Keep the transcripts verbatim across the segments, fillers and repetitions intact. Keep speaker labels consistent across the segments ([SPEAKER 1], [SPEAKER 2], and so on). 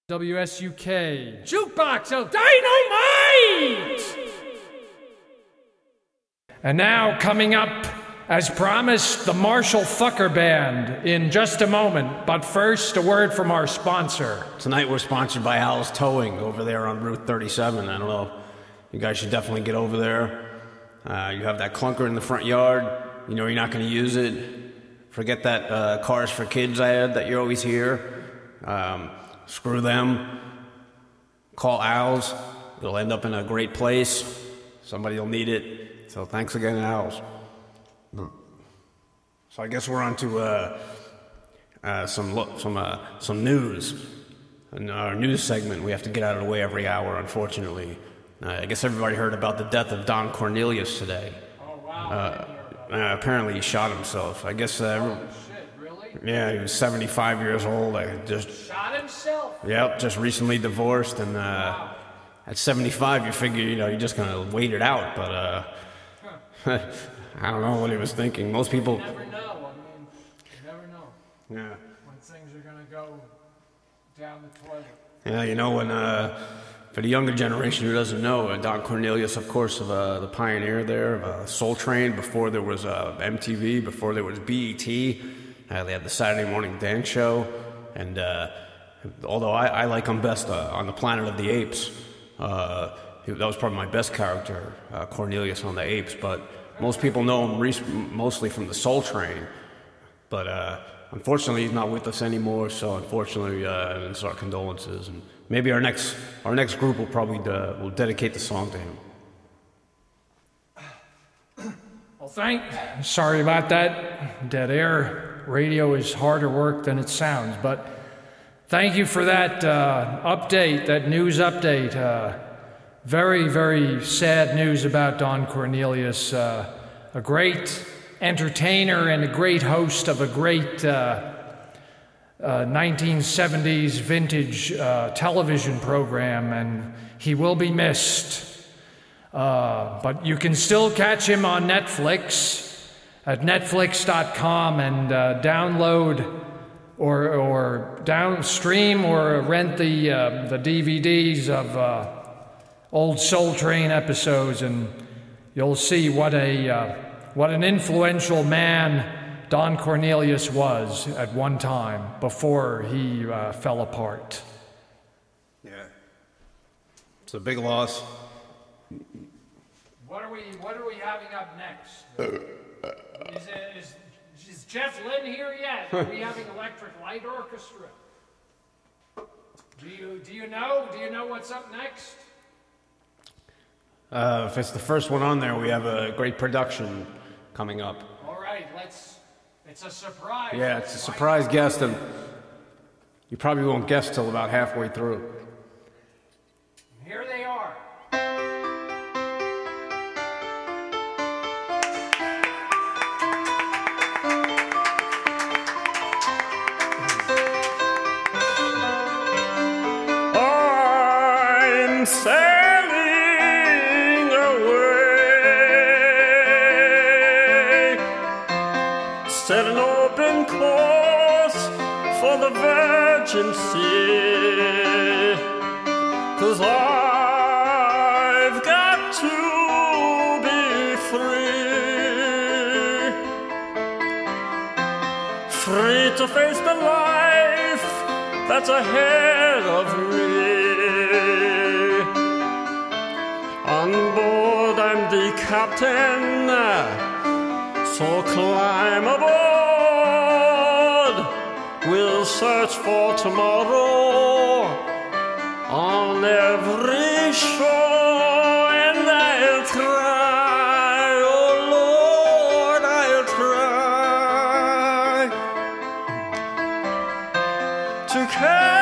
[SPEAKER 1] W S U K Jukebox of Dynamite! And now coming up, as promised, the Marshall Fucker Band in just a moment. But first, a word from our sponsor.
[SPEAKER 2] Tonight we're sponsored by Al's Towing over there on Route thirty-seven. I don't know. You guys should definitely get over there. Uh, you have that clunker in the front yard. You know you're not going to use it. Forget that uh, Cars for Kids ad that you always hear. Um, screw them. Call Al's. You'll end up in a great place. Somebody will need it. So thanks again, Al's. So I guess we're on to uh, uh, some lo- some uh, some news. In our news segment, we have to get out of the way every hour, unfortunately. Uh, I guess everybody heard about the death of Don Cornelius today.
[SPEAKER 1] Oh, wow.
[SPEAKER 2] Uh, uh, apparently he shot himself. I guess... Uh,
[SPEAKER 1] oh, shit, really?
[SPEAKER 2] Yeah, he was seventy-five years old. I just...
[SPEAKER 1] Shot himself?
[SPEAKER 2] Yep, just recently divorced, and uh,
[SPEAKER 1] wow.
[SPEAKER 2] At seventy-five, you figure, you know, you're just going to wait it out, but... Uh, huh. I don't know what he was thinking. Most people...
[SPEAKER 1] You never know. I mean, you never know.
[SPEAKER 2] Yeah.
[SPEAKER 1] When things are going to go down the toilet.
[SPEAKER 2] Yeah, you know, when, uh, for the younger generation who doesn't know, uh, Don Cornelius, of course, of uh, the pioneer there of uh, Soul Train, before there was uh, M T V, before there was B E T. Uh, they had the Saturday Morning Dance Show. And uh, although I, I like him best uh, on the Planet of the Apes, uh, he, that was probably my best character, uh, Cornelius on the Apes, but... Most people know him re- mostly from the Soul Train, but uh, unfortunately he's not with us anymore. So unfortunately, uh, it's our condolences, and maybe our next our next group will probably uh, will dedicate the song to him.
[SPEAKER 1] Well, thank. Sorry about that. Dead air. Radio is harder work than it sounds, but thank you for that uh, update, that news update. Uh, Very, very sad news about Don Cornelius, uh, a great entertainer and a great host of a great uh, uh, nineteen seventies vintage uh, television program, and he will be missed. Uh, but you can still catch him on Netflix at netflix dot com and uh, download or, or downstream or rent the, uh, the D V Ds of... Uh, old Soul Train episodes, and you'll see what a uh, what an influential man Don Cornelius was at one time before he uh, fell apart.
[SPEAKER 2] Yeah, it's a big loss.
[SPEAKER 1] What are we What are we having up next? Is, it, is, is Jeff Lynne here yet? Are we having Electric Light Orchestra? Do you Do you know? Do you know what's up next?
[SPEAKER 2] Uh, if it's the first one on there, we have a great production coming up.
[SPEAKER 1] All right, let's. It's a surprise.
[SPEAKER 2] Yeah, it's a surprise guest, and you probably won't guess till about halfway through.
[SPEAKER 1] Here they are.
[SPEAKER 3] I'm sailing set an open course for the Virgin Sea, 'cause I've got to be free, free to face the life that's ahead of me. On board I'm the captain, so climb aboard, we'll search for tomorrow on every shore, and I'll try, oh Lord, I'll try to carry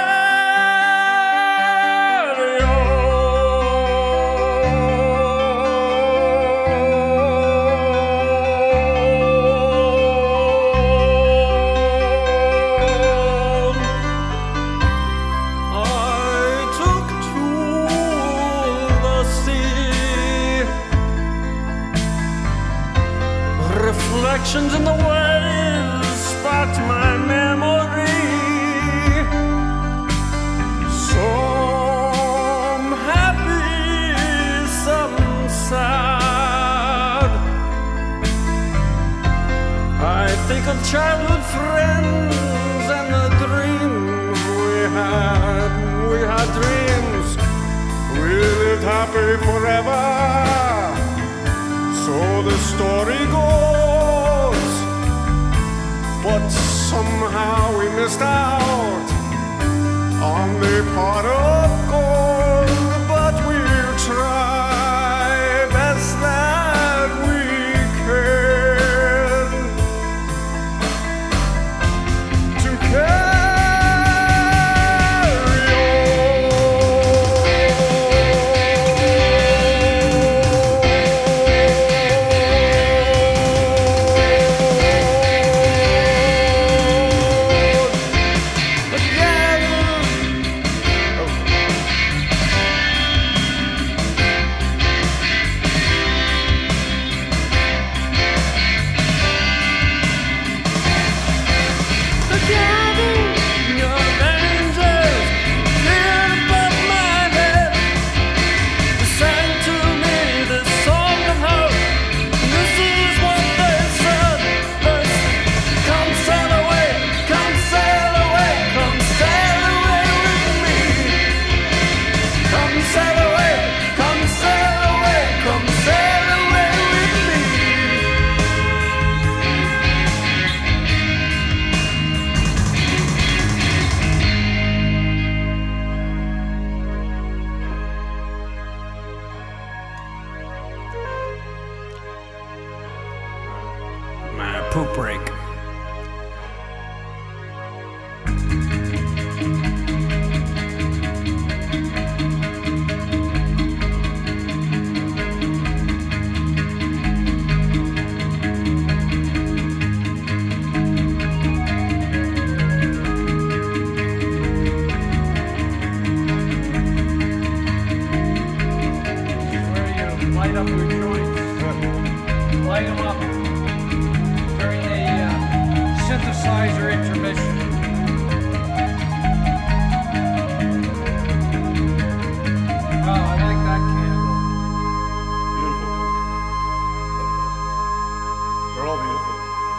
[SPEAKER 3] reflections in the waves sparked my memory. So
[SPEAKER 2] childhood friends and the dreams we had. We had dreams. We lived happy forever. So the story goes. But somehow we missed out on the pot of gold. But we'll try best that we can to carry poop break.
[SPEAKER 1] Light up your joints. Light them up during the uh, synthesizer intermission. Oh, I like that candle.
[SPEAKER 4] Beautiful. They're all beautiful.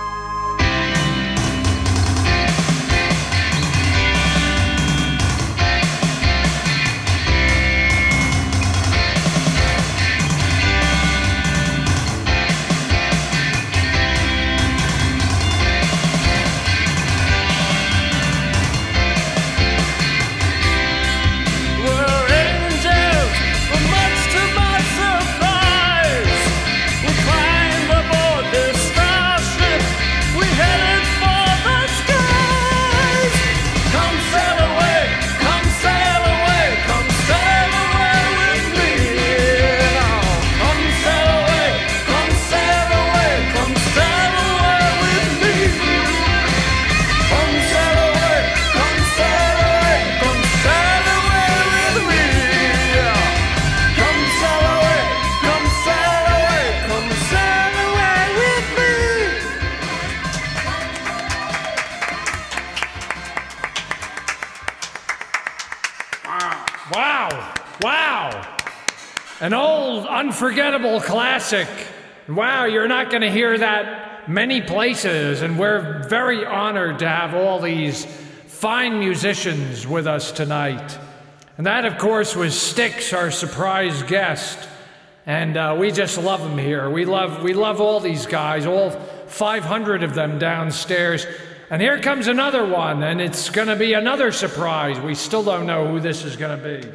[SPEAKER 1] Wow, wow. An old, unforgettable classic. Wow, you're not going to hear that many places, and we're very honored to have all these fine musicians with us tonight. And that, of course, was Styx, our surprise guest. And uh, we just love him here. We love, we love all these guys, all five hundred of them downstairs. And here comes another one, and it's going to be another surprise. We still don't know who this is going to be.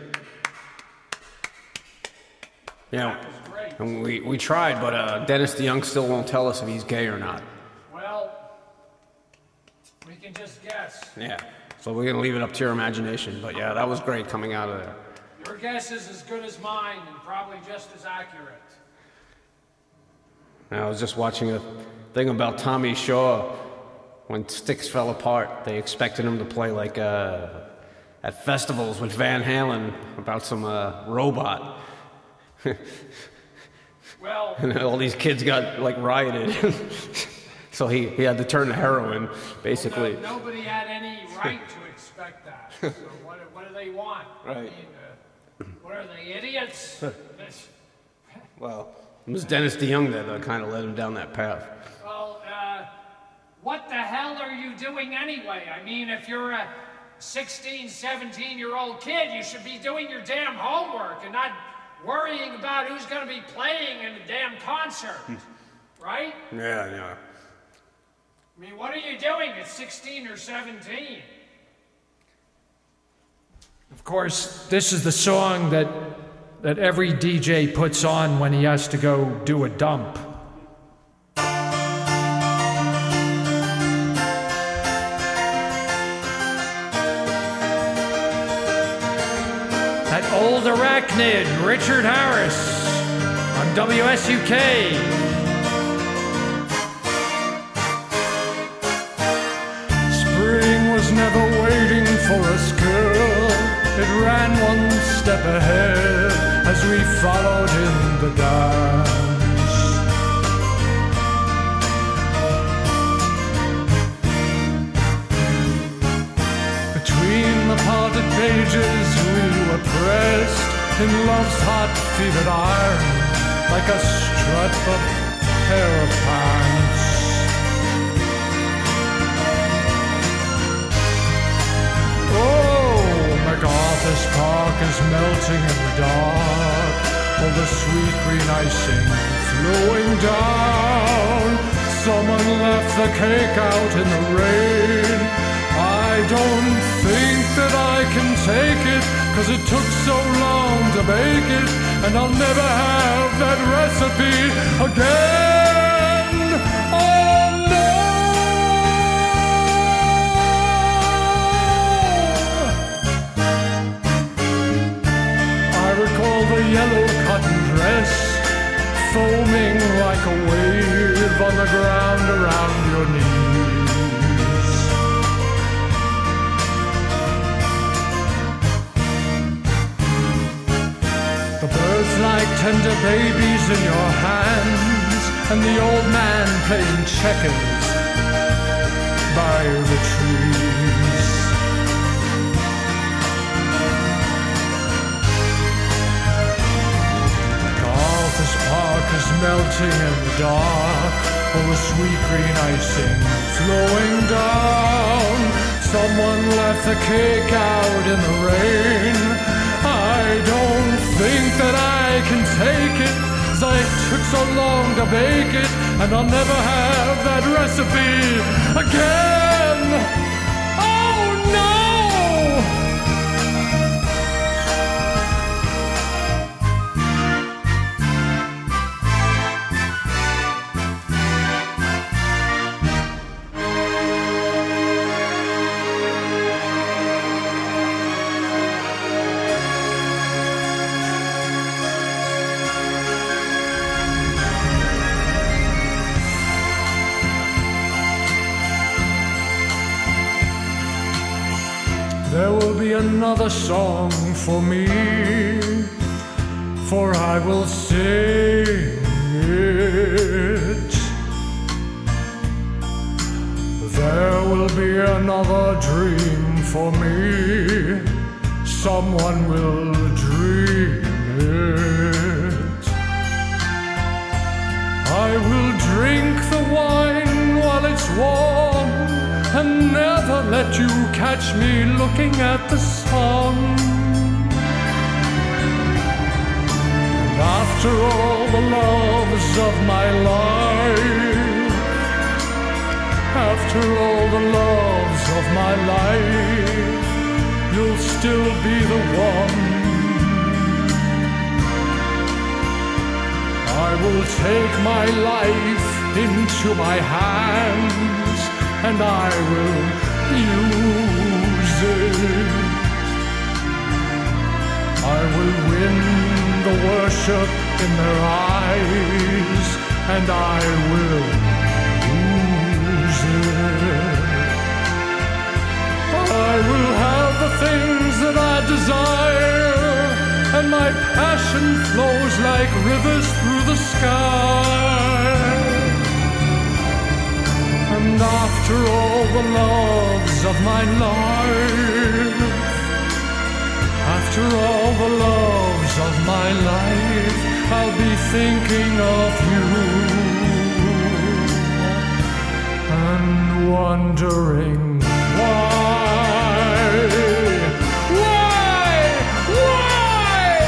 [SPEAKER 2] Yeah, and we, we tried, but uh, Dennis DeYoung still won't tell us if he's gay or not.
[SPEAKER 1] Well, we can just guess.
[SPEAKER 2] Yeah, so we're going to leave it up to your imagination. But yeah, that was great coming out of there.
[SPEAKER 1] Your guess is as good as mine and probably just as accurate.
[SPEAKER 2] I was just watching a thing about Tommy Shaw. When Styx fell apart, they expected him to play like uh, at festivals with Van Halen about some uh, robot.
[SPEAKER 1] Well,
[SPEAKER 2] and all these kids got like rioted. So he, he had to turn to heroin, basically.
[SPEAKER 1] Well, no, nobody had any right to expect that. So what, what do they want?
[SPEAKER 2] Right.
[SPEAKER 1] I mean, uh, what are they, idiots?
[SPEAKER 2] Well, it was Dennis DeYoung that uh, kind of led him down that path.
[SPEAKER 1] Well, uh, what the hell are you doing anyway? I mean, if you're a sixteen, seventeen-year-old kid, you should be doing your damn homework and not worrying about who's going to be playing in the damn concert. Right?
[SPEAKER 2] Yeah, yeah.
[SPEAKER 1] I mean, what are you doing at sixteen or seventeen? Of course, this is the song that that every D J puts on when he has to go do a dump. That old arachnid, Richard Harris, on W S U K. Spring was never waiting for us, girl. It ran one step ahead as we followed in the dance. Between the parted pages we were pressed in love's hot fevered iron, like a strut of pair of pants. MacArthur's Park is melting in the dark, all the sweet green icing flowing down. Someone left the cake out in the rain. I don't think that I can take it, 'cause it took so long to bake it, and I'll never have that recipe again. Oh no! Recall the yellow cotton dress foaming like a wave on the ground around your knees. The birds like tender babies in your hands, and the old man playing checkers by the trees. This park is melting in the dark, all the sweet green icing flowing down. Someone left the cake out in the rain. I don't think that I can take it, 'cause I took so long to bake it, and I'll never have that recipe again. Oh no! There will be another song for me, for I will sing it. There will be another dream for me, someone will dream it. I will drink the wine while it's warm, and never let you catch me looking at the sun. And after all the loves of my life, after all the loves of my life, you'll still be the one. I will take my life into my hands, and I will use it. I will win the worship in their eyes, and I will lose it. I will have the things that I desire, and my passion flows like rivers through the sky. And after all the loves of my life, after all the loves of my life, I'll be thinking of you. And wondering why, why, why?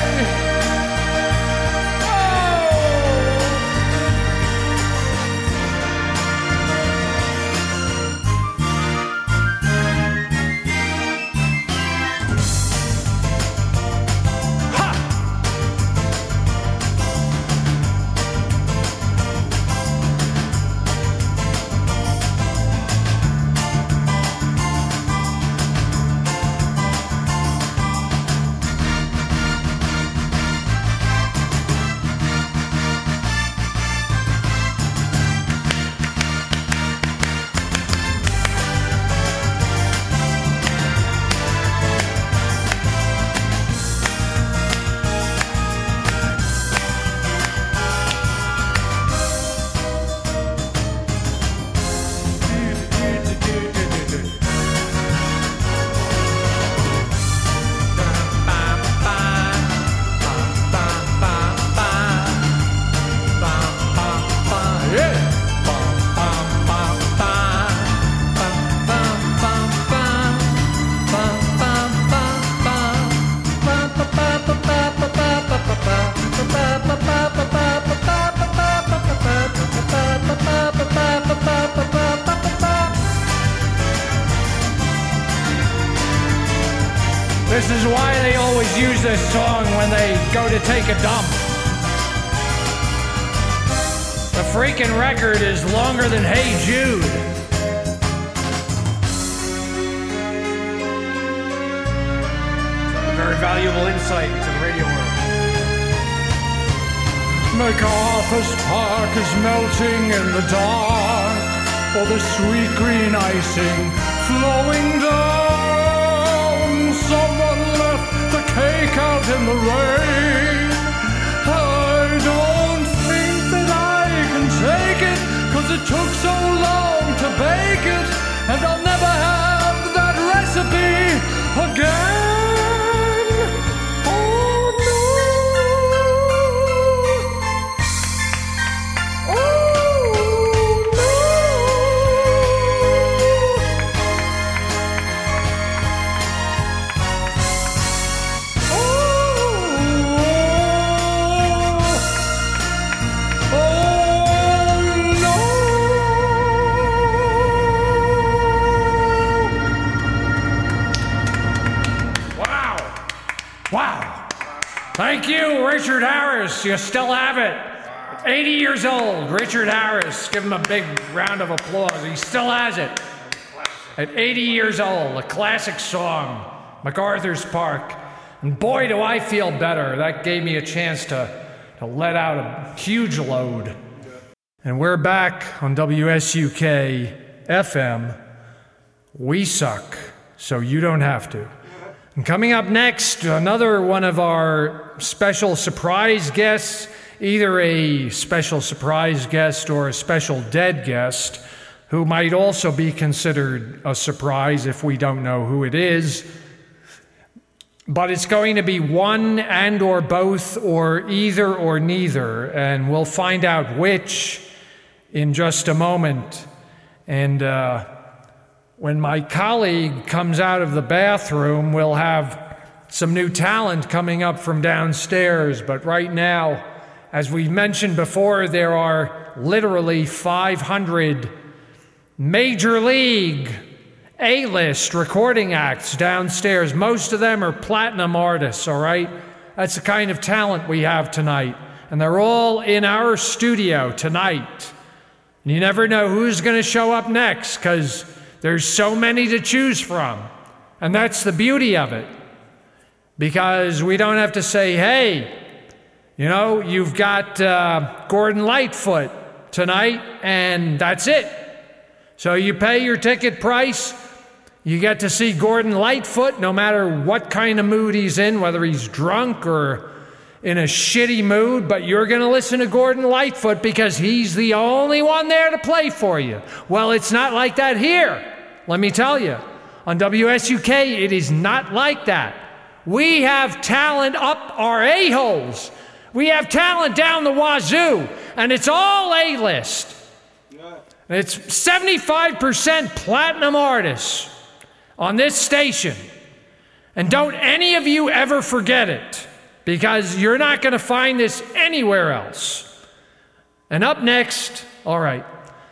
[SPEAKER 1] This is why they always use this song when they go to take a dump. The freaking record is longer than Hey Jude.
[SPEAKER 2] A very valuable insight into the radio world.
[SPEAKER 1] MacArthur's Park is melting in the dark, for the sweet green icing flowing down. Someone left the cake out in the rain. I don't think that I can take it, 'cause it took so long to bake it, and I'll never have that recipe again. Thank you, Richard Harris. You still have it. eighty years old, Richard Harris. Give him a big round of applause. He still has it. At eighty years old, a classic song, MacArthur's Park. And boy, do I feel better. That gave me a chance to, to let out a huge load. And we're back on W S U K F M. We suck, so you don't have to. And coming up next, another one of our special surprise guests, either a special surprise guest or a special dead guest, who might also be considered a surprise if we don't know who it is. But it's going to be one and or both or either or neither, and we'll find out which in just a moment. And uh, when my colleague comes out of the bathroom, we'll have some new talent coming up from downstairs. But right now, as we've mentioned before, there are literally five hundred major league A-list recording acts downstairs. Most of them are platinum artists, all right? That's the kind of talent we have tonight. And they're all in our studio tonight. And you never know who's going to show up next, because there's so many to choose from. And that's the beauty of it. Because we don't have to say, hey, you know, you've got uh, Gordon Lightfoot tonight, and that's it. So you pay your ticket price, you get to see Gordon Lightfoot no matter what kind of mood he's in, whether he's drunk or in a shitty mood, but you're going to listen to Gordon Lightfoot because he's the only one there to play for you. Well, it's not like that here. Let me tell you, on W S U K, it is not like that. We have talent up our a-holes. We have talent down the wazoo, and it's all A-list. It's seventy-five percent platinum artists on this station. And don't any of you ever forget it, because you're not going to find this anywhere else. And up next, all right,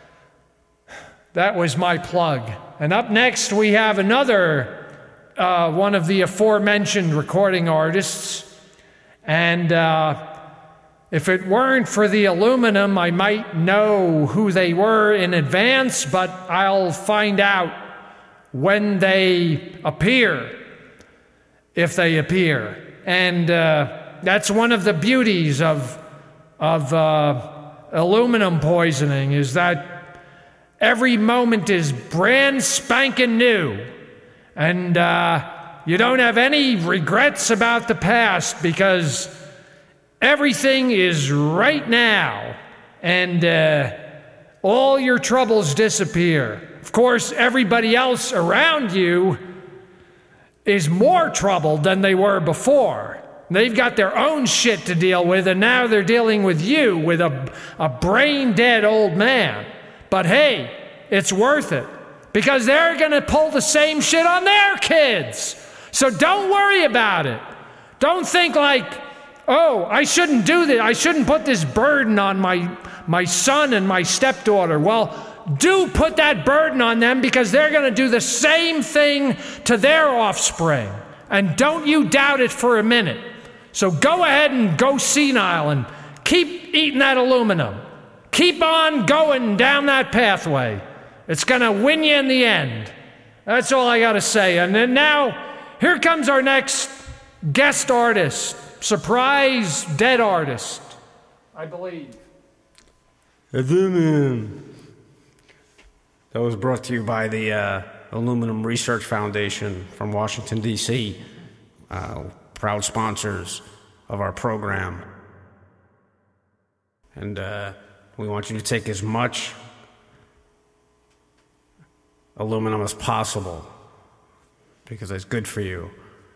[SPEAKER 1] that was my plug. And up next, we have another uh, one of the aforementioned recording artists. And uh, if it weren't for the aluminum, I might know who they were in advance, but I'll find out when they appear, if they appear. And uh, that's one of the beauties of, of uh, aluminum poisoning, is that every moment is brand spanking new, and uh, you don't have any regrets about the past, because everything is right now, and uh, all your troubles disappear. Of course, everybody else around you is more troubled than they were before. They've got their own shit to deal with, and now they're dealing with you, with a, a brain-dead old man. But hey, it's worth it, because they're going to pull the same shit on their kids. So don't worry about it. Don't think like, oh, I shouldn't do this. I shouldn't put this burden on my, my son and my stepdaughter. Well, do put that burden on them, because they're going to do the same thing to their offspring. And don't you doubt it for a minute. So go ahead and go senile and keep eating that aluminum. Keep on going down that pathway. It's going to win you in the end. That's all I got to say. And then now, here comes our next guest artist. Surprise dead artist, I believe.
[SPEAKER 2] Aluminum. That was brought to you by the uh, Aluminum Research Foundation from Washington, D C, uh, proud sponsors of our program. And uh, we want you to take as much aluminum as possible, because it's good for you.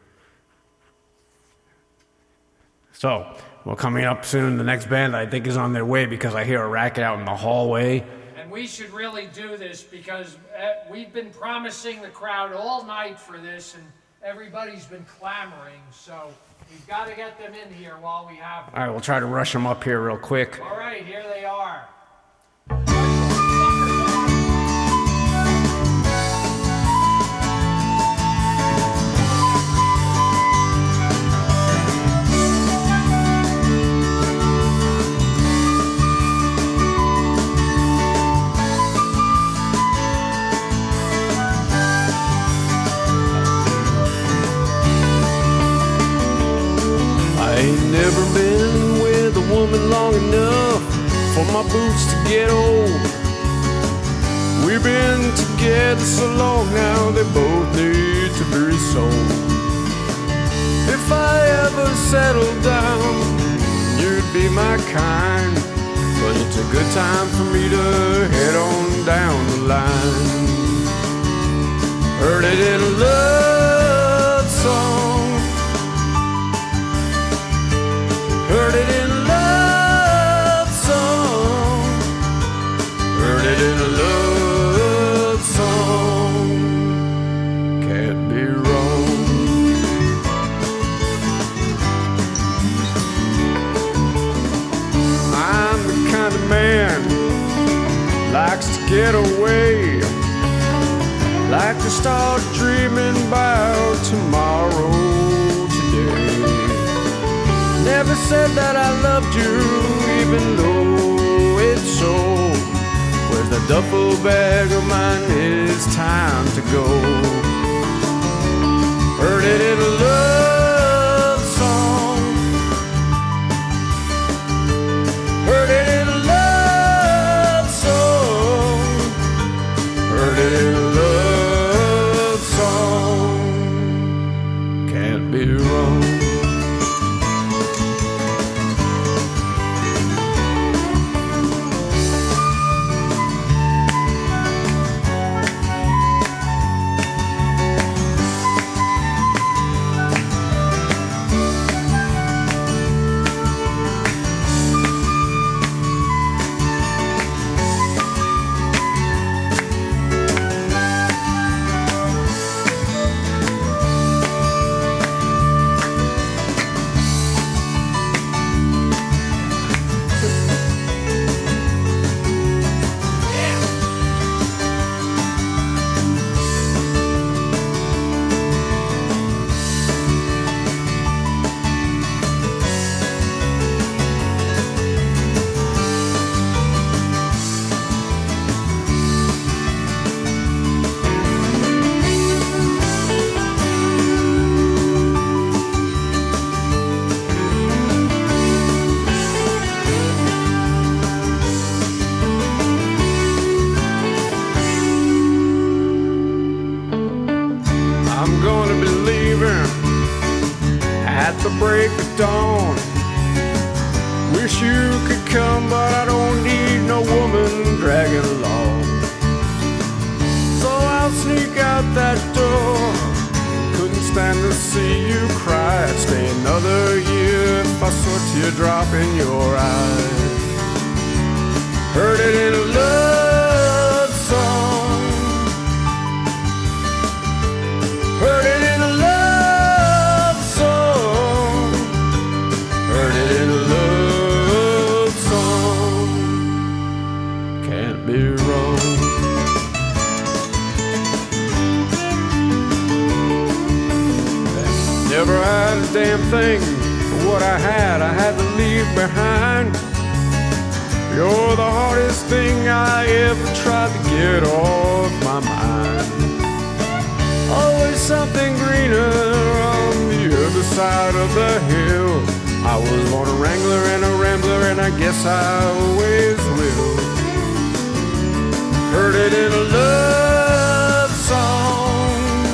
[SPEAKER 2] So, well, coming up soon, the next band I think is on their way, because I hear a racket out in the hallway.
[SPEAKER 1] And we should really do this, because uh, we've been promising the crowd all night for this, and everybody's been clamoring, so we've got to get them in here while we have them.
[SPEAKER 2] All right, we'll try to rush them up here real quick.
[SPEAKER 1] All right, here they are.
[SPEAKER 2] Never been with a woman long enough for my boots to get old. We've been together so long now, they both need to be sold. If I ever settle down, you'd be my kind, but it's a good time for me to head on down the line. Heard it in a love song, heard it in a love song, heard it in a love song, can't be wrong. I'm the kind of man likes to get away, like to start dreaming about tomorrow today. Never said that I loved you, even though it's so. Where's the duffel bag of mine? It's time to go. Heard it in a love song, heard it in a love song, heard it in a love song, can't be wrong. break of dawn. Wish you could come, but I don't need no woman dragging along. So I'll sneak out that door. Couldn't stand to see you cry. I'd stay another year if I saw a teardrop in your eye. Heard it in a love song. Heard it in a love song. Heard it in a love song. Can't be wrong. Never had a damn thing, but what I had, I had to leave behind. You're the hardest thing I ever tried to get off my mind. Always something greener on the other side of the hill. I was born a wrangler and a rambler, and I guess I always will. Heard it in a love song.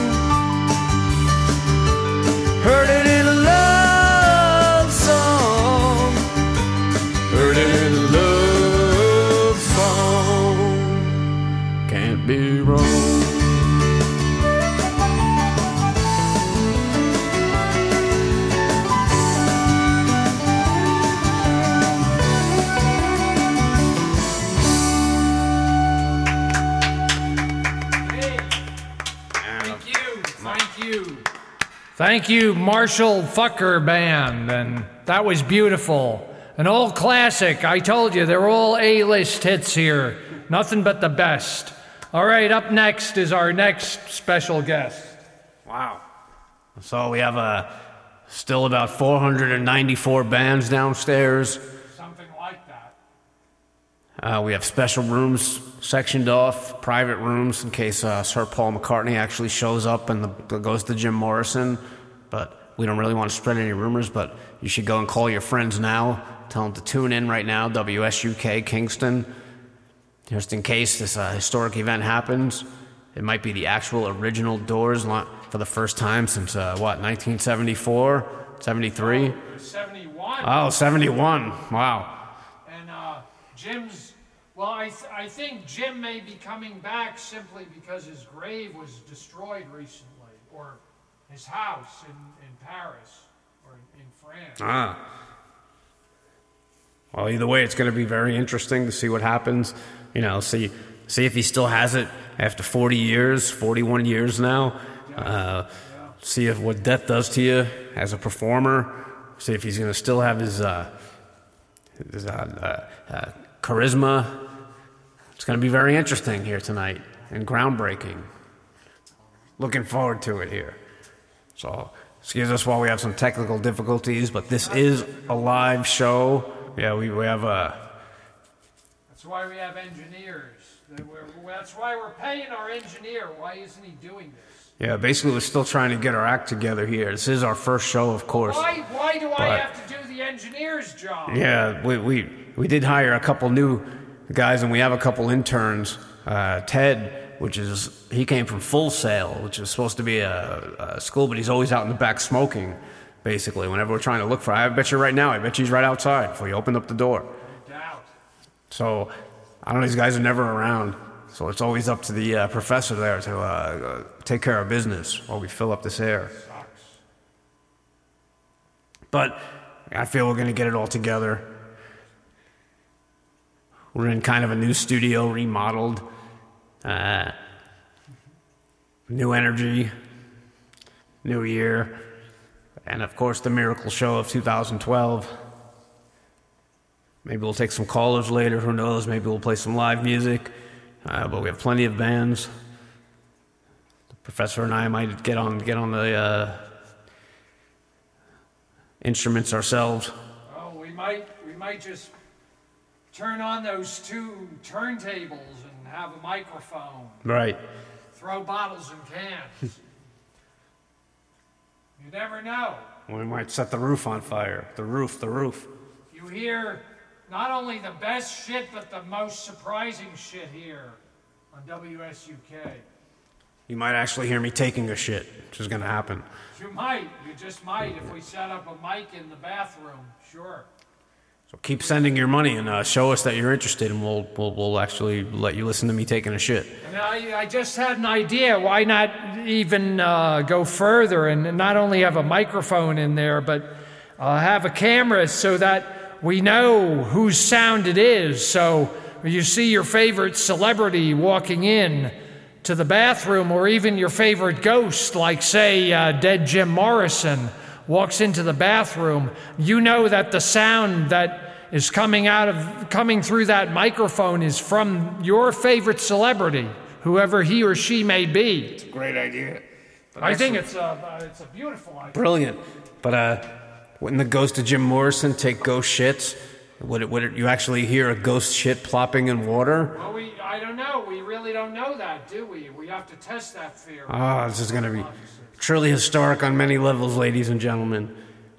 [SPEAKER 2] Heard it in a love song. Heard it in a love song. Can't be wrong.
[SPEAKER 1] Thank you, Marshall Fucker Band, and that was beautiful. An old classic. I told you, they're all A-list hits here. Nothing but the best. All right, up next is our next special guest.
[SPEAKER 2] Wow. So we have uh, still about four hundred ninety-four bands downstairs.
[SPEAKER 1] Something like that.
[SPEAKER 2] Uh, we have special rooms sectioned off, private rooms, in case uh, Sir Paul McCartney actually shows up and the, goes to Jim Morrison. But we don't really want to spread any rumors, but you should go and call your friends now. Tell them to tune in right now, W S U K Kingston. Just in case this uh, historic event happens. It might be the actual original Doors for the first time since, uh, what, nineteen seventy-four, seventy-three?
[SPEAKER 1] Oh, it was seventy-one.
[SPEAKER 2] Oh, seventy-one. Wow.
[SPEAKER 1] And uh, Jim's, well, I, th- I think Jim may be coming back simply because his grave was destroyed recently, or his house in, in Paris, or in France.
[SPEAKER 2] Ah. Well, either way, it's going to be very interesting to see what happens. You know, see see if he still has it after forty years, forty-one years now. Uh, yeah. See if what death does to you as a performer. See if he's going to still have his, uh, his uh, uh, uh, charisma. It's going to be very interesting here tonight and groundbreaking. Looking forward to it here. So, excuse us while we have some technical difficulties, but this is a live show. Yeah, we, we have a...
[SPEAKER 1] That's why we have engineers. We're, that's why we're paying our engineer. Why isn't he doing this?
[SPEAKER 2] Yeah, basically we're still trying to get our act together here. This is our first show, of course.
[SPEAKER 1] Why, why do
[SPEAKER 2] but,
[SPEAKER 1] I have to do the engineer's job?
[SPEAKER 2] Yeah, we, we, we did hire a couple new guys, and we have a couple interns. Uh, Ted, which is, he came from Full Sail, which is supposed to be a, a school, but he's always out in the back smoking, basically, whenever we're trying to look for him. I bet you right now, I bet you he's right outside before you opened up the door.
[SPEAKER 1] No doubt.
[SPEAKER 2] So, I don't know, these guys are never around. So it's always up to the uh, professor there to uh, uh, take care of business while we fill up this air.
[SPEAKER 1] Sucks.
[SPEAKER 2] But I feel we're going to get it all together. We're in kind of a new studio, remodeled. Uh, new energy, new year, and of course the miracle show of two thousand twelve. Maybe we'll take some callers later, who knows, maybe we'll play some live music, uh, but we have plenty of bands. The professor and I might get on get on the uh, instruments ourselves.
[SPEAKER 1] Oh, we might we might just turn on those two turntables and have a microphone.
[SPEAKER 2] Right.
[SPEAKER 1] Throw bottles and cans. You never know.
[SPEAKER 2] We might set the roof on fire. The roof, the roof.
[SPEAKER 1] You hear not only the best shit, but the most surprising shit here on W S U K.
[SPEAKER 2] you might actually hear me taking a shit, which is going to happen.
[SPEAKER 1] You might. You just might if we set up a mic in the bathroom. Sure.
[SPEAKER 2] So keep sending your money and uh, show us that you're interested, and we'll, we'll we'll actually let you listen to me taking a shit.
[SPEAKER 1] And I, I just had an idea. Why not even uh, go further and not only have a microphone in there, but uh, have a camera so that we know whose sound it is. So when you see your favorite celebrity walking in to the bathroom, or even your favorite ghost, like, say, uh, dead Jim Morrison, walks into the bathroom, you know that the sound that is coming out of coming through that microphone is from your favorite celebrity, whoever he or she may be.
[SPEAKER 2] It's a great idea. But
[SPEAKER 1] I think it's a uh, it's a beautiful idea.
[SPEAKER 2] Brilliant. But uh, wouldn't the ghost of Jim Morrison take ghost shits? Would it, would it, you actually hear a ghost shit plopping in water?
[SPEAKER 1] Well, we I don't know. We really don't know that, do we? We have to test that theory.
[SPEAKER 2] Ah, oh, this is going to be truly historic on many levels, ladies and gentlemen.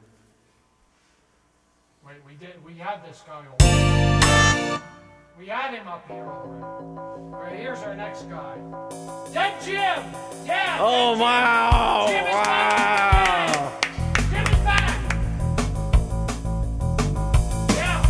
[SPEAKER 1] Wait, we did. We had this guy already. We had him up here already. All right, here's our next guy. Dead Jim. Yeah.
[SPEAKER 2] Oh,
[SPEAKER 1] Jim.
[SPEAKER 2] wow!
[SPEAKER 1] Jim is
[SPEAKER 2] wow!
[SPEAKER 1] back. Jim is back. Yeah.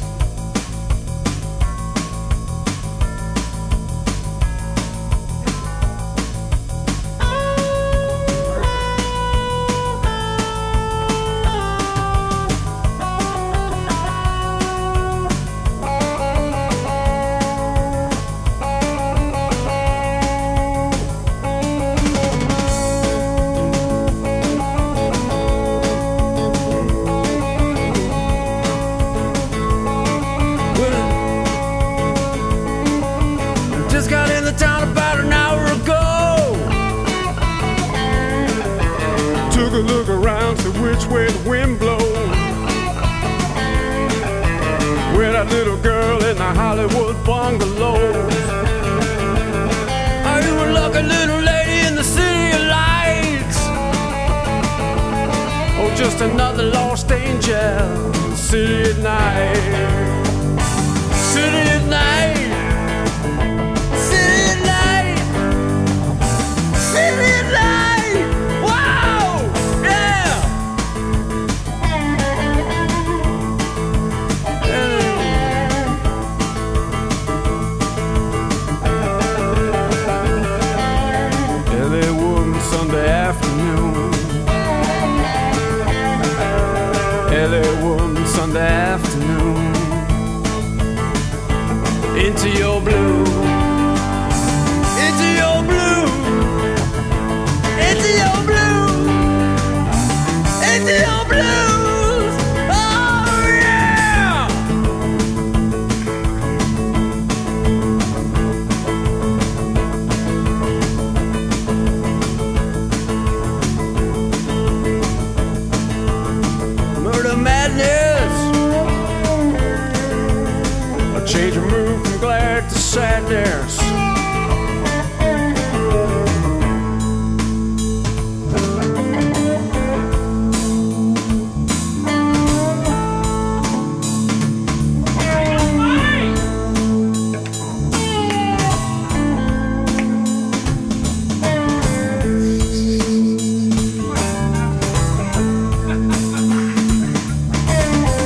[SPEAKER 2] Just got in the town about an hour ago. Took a look around, see which way the wind blows. With that little girl in the Hollywood bungalows. Are you a lucky little lady in the city of lights? Or just another lost angel? City at night. City at night. City at night. City at night. Wow! Yeah! L A woman Sunday afternoon. L A woman Sunday afternoon. Into your blue. Into your blue. Into your blue. Into your blues. Oh yeah! Murder madness. A change of mood from glad to sadness.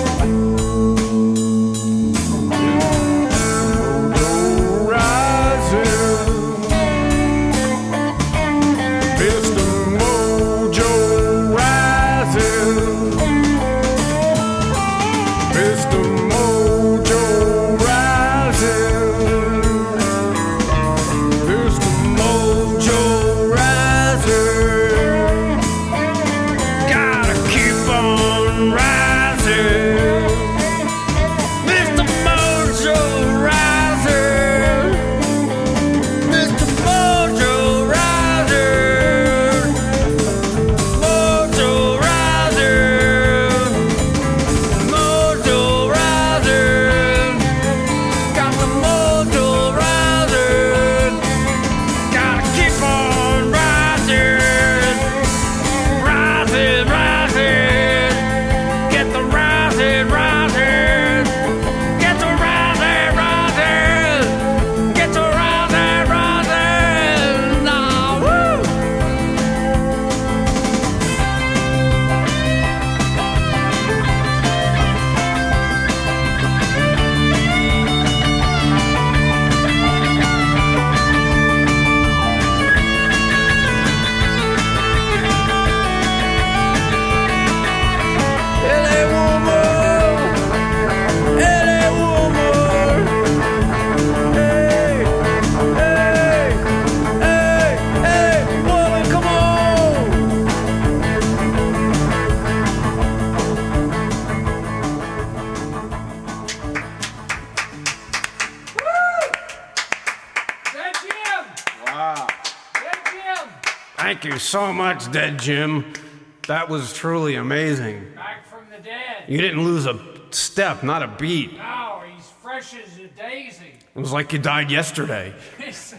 [SPEAKER 2] Rise Thank you so much, Dead Jim. That was truly amazing.
[SPEAKER 1] Back from the dead.
[SPEAKER 2] You didn't lose a step, not a beat.
[SPEAKER 1] No, he's fresh as a daisy.
[SPEAKER 2] It was like you died yesterday.
[SPEAKER 1] He's,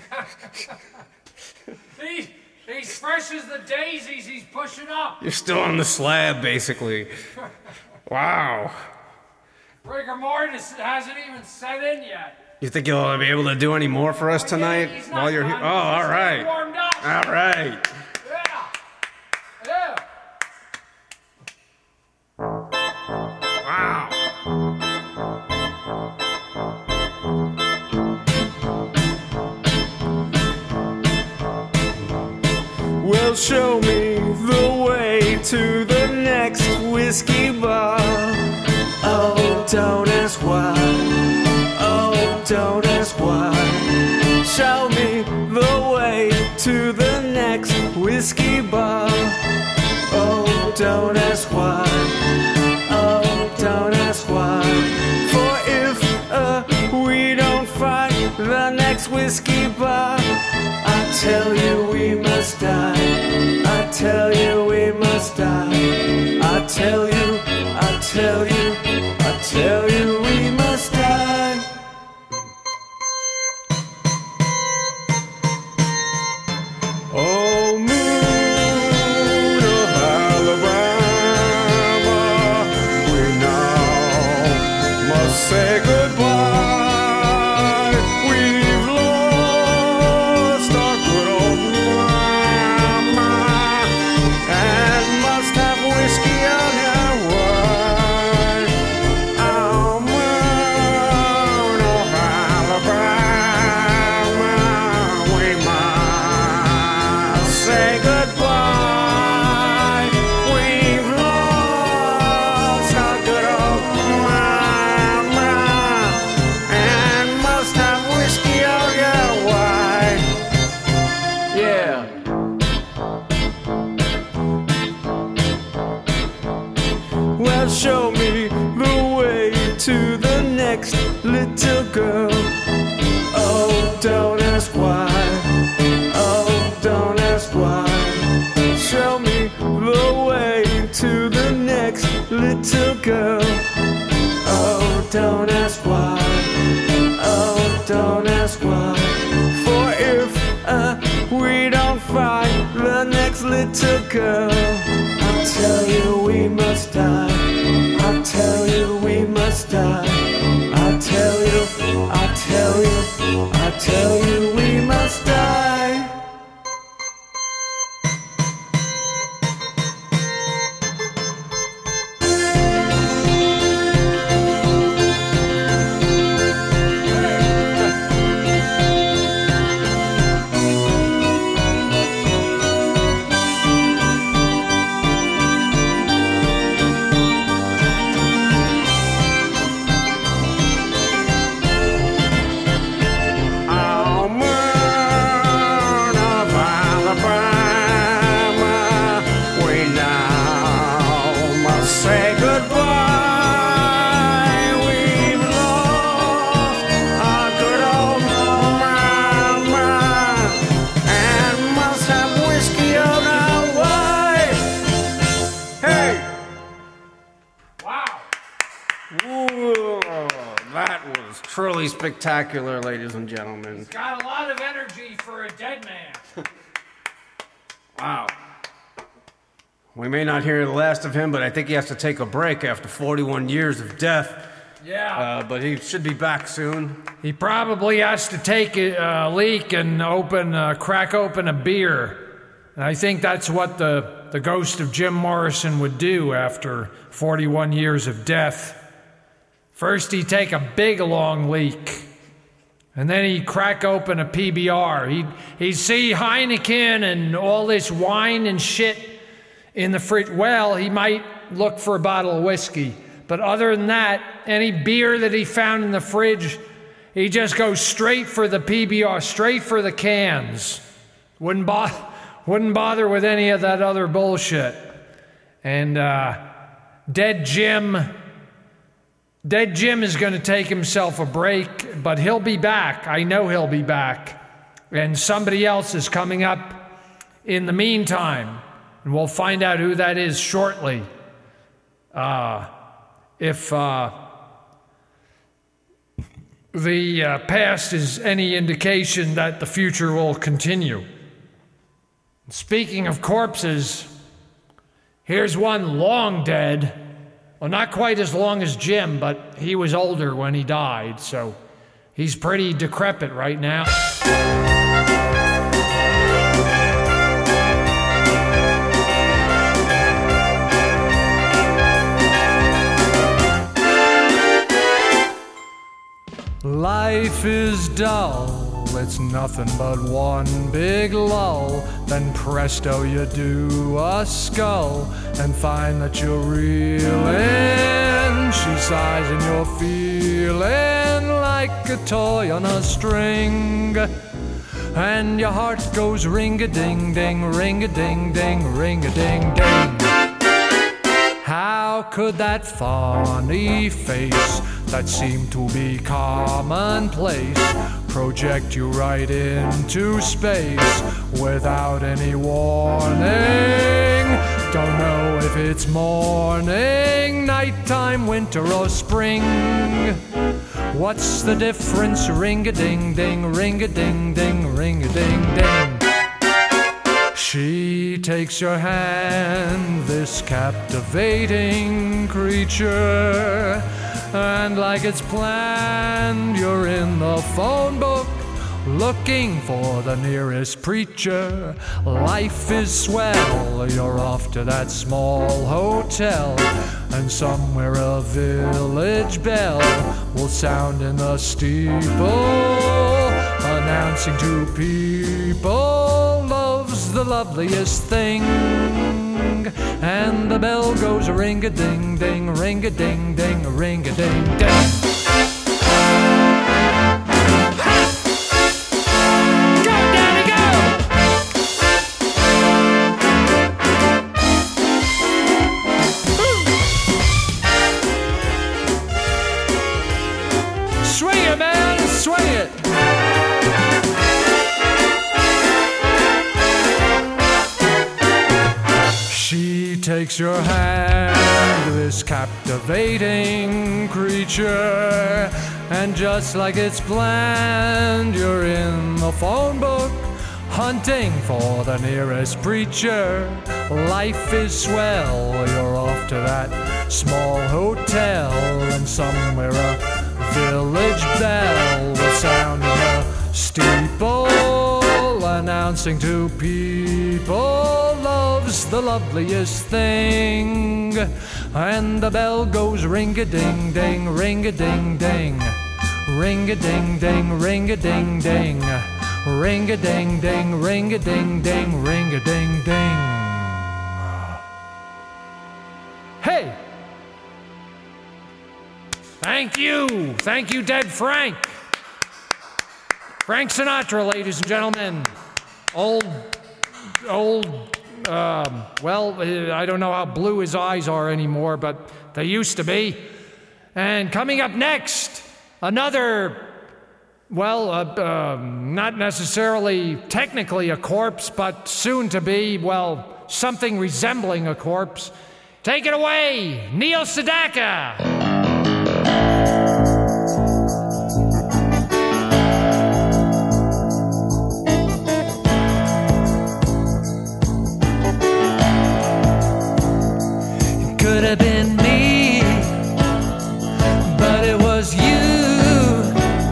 [SPEAKER 1] he, he's fresh as the daisies he's pushing up.
[SPEAKER 2] You're still on the slab, basically. Wow.
[SPEAKER 1] Rigor mortis hasn't even set in yet.
[SPEAKER 2] You think you'll be able to do any more for us tonight
[SPEAKER 1] Yeah, he's not
[SPEAKER 2] while you're here?
[SPEAKER 1] done.
[SPEAKER 2] Oh, all
[SPEAKER 1] He's
[SPEAKER 2] right.
[SPEAKER 1] not warmed up.
[SPEAKER 2] All right.
[SPEAKER 1] Yeah. Yeah.
[SPEAKER 2] Wow.
[SPEAKER 3] Well, show me the way to the next whiskey bar. Oh, don't ask why. Oh, don't ask why. Show me the way to the next whiskey bar. Oh, don't ask why. Oh, don't ask why. For if uh, we don't find the next whiskey bar, I tell you we must die. I tell you we must die. I tell you, I tell you, I tell you we must die. Oh, moon of Alabama, we now must say goodbye. We've lost our good old mama and must have whiskey on our wine. Oh, moon of Alabama, we must say goodbye. We've lost our good old mama and must have whiskey on your wine. Yeah. Well, show me the way to the next little girl. Oh, don't ask why. Oh, don't ask why. Show me the way to the next little girl. Oh, don't ask why. Oh, don't ask why. For if uh, we don't find the next little girl, I tell you we must die. I tell you we must die. I tell you, I tell you, I tell you we must die. Oh, moon of Alabama, we now must say goodbye. We've lost our good old mama and must have whiskey on our wine. Hey!
[SPEAKER 1] Wow.
[SPEAKER 2] Ooh, that was truly spectacular, ladies and gentlemen.
[SPEAKER 1] Got a lot of energy for a dead man.
[SPEAKER 2] Wow. We may not hear the last of him, but I think he has to take a break after forty-one years of death.
[SPEAKER 1] Yeah.
[SPEAKER 2] Uh, but he should be back soon.
[SPEAKER 1] He probably has to take a uh, leak and open, uh, crack open a beer. And I think that's what the, the ghost of Jim Morrison would do after forty-one years of death. First, he'd take a big long leak. And then he'd crack open a P B R. He'd, he'd see Heineken and all this wine and shit in the fridge. Well, he might look for a bottle of whiskey. But other than that, any beer that he found in the fridge, he just goes straight for the P B R, straight for the cans. Wouldn't, bo- wouldn't bother with any of that other bullshit. And uh, Dead Jim... Dead Jim is going to take himself a break, but he'll be back. I know he'll be back. And somebody else is coming up in the meantime, and we'll find out who that is shortly, uh, if uh, the uh, past is any indication that the future will continue. Speaking of corpses, here's one long dead. Well, not quite as long as Jim, but he was older when he died, so he's pretty decrepit right now. Life is dull, it's nothing but one big lull. Then presto, you do a skull and find that you're reeling. She sighs and you're feeling like a toy on a string. And your heart goes ring-a-ding-ding, ring-a-ding-ding, ring-a-ding-ding. How could that funny face that seemed to be commonplace project you right into space without any warning? Don't know if it's morning, nighttime, winter, or spring. What's the difference? Ring-a-ding-ding, ring-a-ding-ding, ring-a-ding-ding. She takes your hand, this captivating creature, and like it's planned, you're in the phone book looking for the nearest preacher. Life is swell, you're off to that small hotel, and somewhere a village bell will sound in the steeple, announcing to people love's the loveliest thing. And the bell goes ring-a-ding-ding, ring-a-ding-ding, ring-a-ding-ding. Takes your hand, this captivating creature, and just like it's planned, you're in the phone book hunting for the nearest preacher. Life is swell, you're off to that small hotel, and somewhere a village bell will sound in a steeple, announcing to people love's the loveliest thing. And the bell goes ring-a-ding-ding, ring-a-ding-ding, ring-a-ding-ding, ring-a-ding-ding, ring-a-ding-ding, ring-a-ding-ding, ring-a-ding-ding. Hey! Thank you! Thank you, Dead Frank! Frank Sinatra, ladies and gentlemen. Old, old, um, well, I don't know how blue his eyes are anymore, but they used to be. And coming up next, another, well, uh, uh, not necessarily technically a corpse, but soon to be, well, something resembling a corpse. Take it away, Neil Sedaka.
[SPEAKER 3] Could have been me, but it was you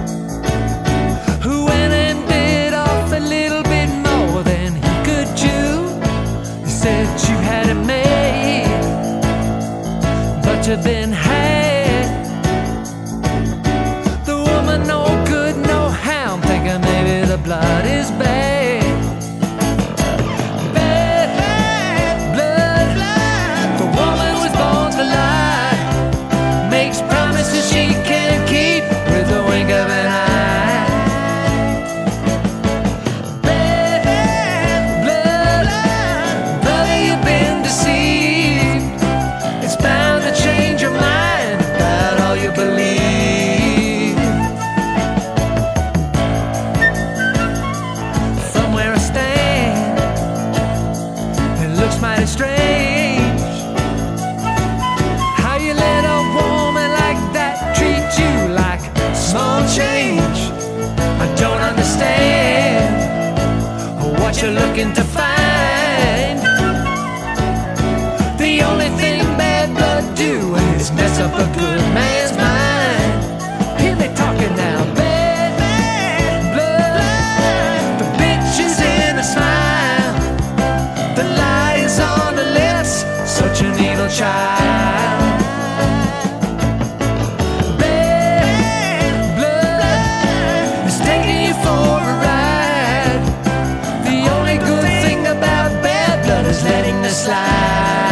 [SPEAKER 3] who went and bit off a little bit more than he could chew. You said you had it made, but you've been had. The woman no good, no how. I'm thinking maybe the blood is bad. Mind
[SPEAKER 5] what you're looking to find. The only thing bad blood do is mess up a good man's mind. Hear me talking now, bad, bad blood. The bitch is in a smile, the lie is on the lips, such an evil child. Bad blood is taking you for a ride. The only good thing about bad blood is letting it slide.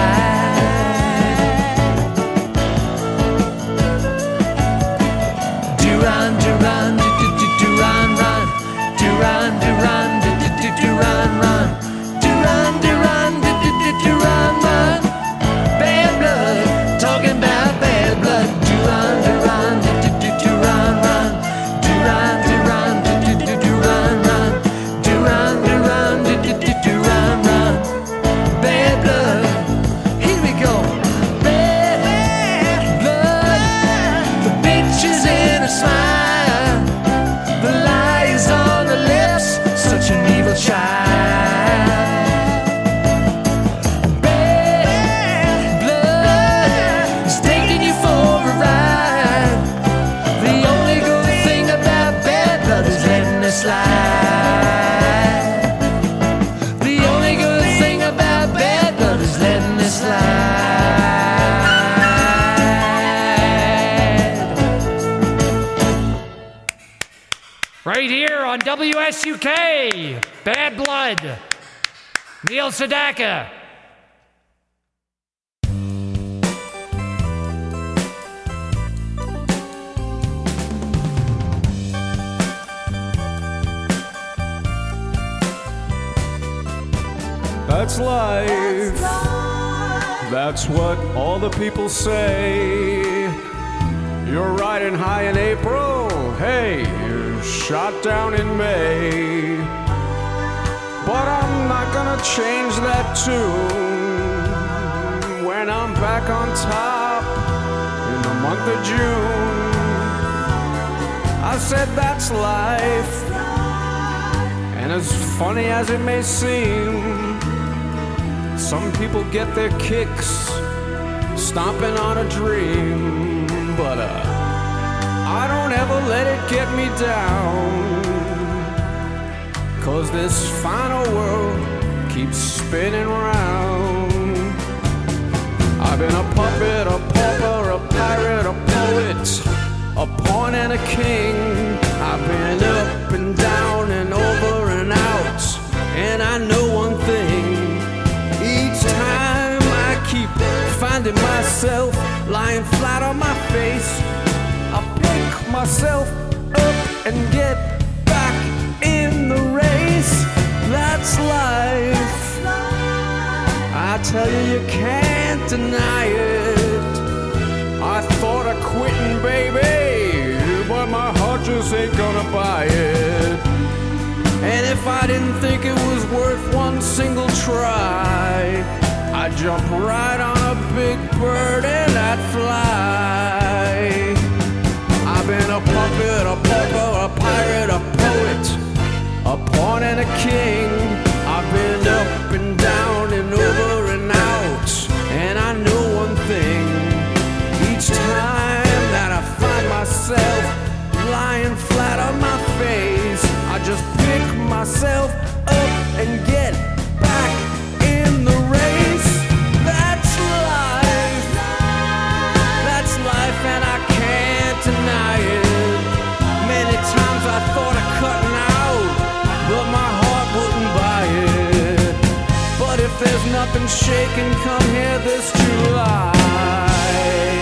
[SPEAKER 1] Right here on W S U K, Bad Blood, Neil Sedaka.
[SPEAKER 3] That's life. That's what all the people say. You're riding high in April. Hey, you're shot down in May. But I'm not gonna change that tune when I'm back on top in the month of June. I said that's life. And as funny as it may seem, some people get their kicks stomping on a dream. But uh, I don't ever let it get me down, 'cause this final world keeps spinning round. I've been a puppet, a pauper, a pirate, a poet, a pawn and a king. I've been up and down and over and out, and I know one thing. Each time I keep finding myself lying flat on my face, I pick myself up and get back in the race. That's life. I tell you, you can't deny it. I thought of quitting, baby, but my heart just ain't gonna buy it. And if I didn't think it was worth one single try, I'd jump right on a big bird and I'd fly. I've been a puppet, a pauper, a pirate, a poet, a pawn and a king. I've been up and down and over and out, and I know one thing. Each time that I find myself lying flat on my face, I just pick myself up and get back in the race. That's life. That's life, and I can't deny it. Many times I thought of cutting out, but my heart wouldn't buy it. But if there's nothing shaking, come here this July,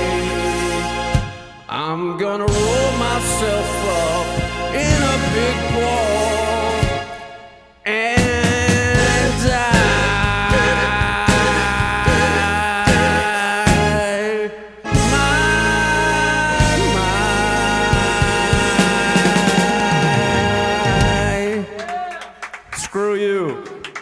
[SPEAKER 3] I'm gonna roll myself up in a big ball and die. My, my. Screw you.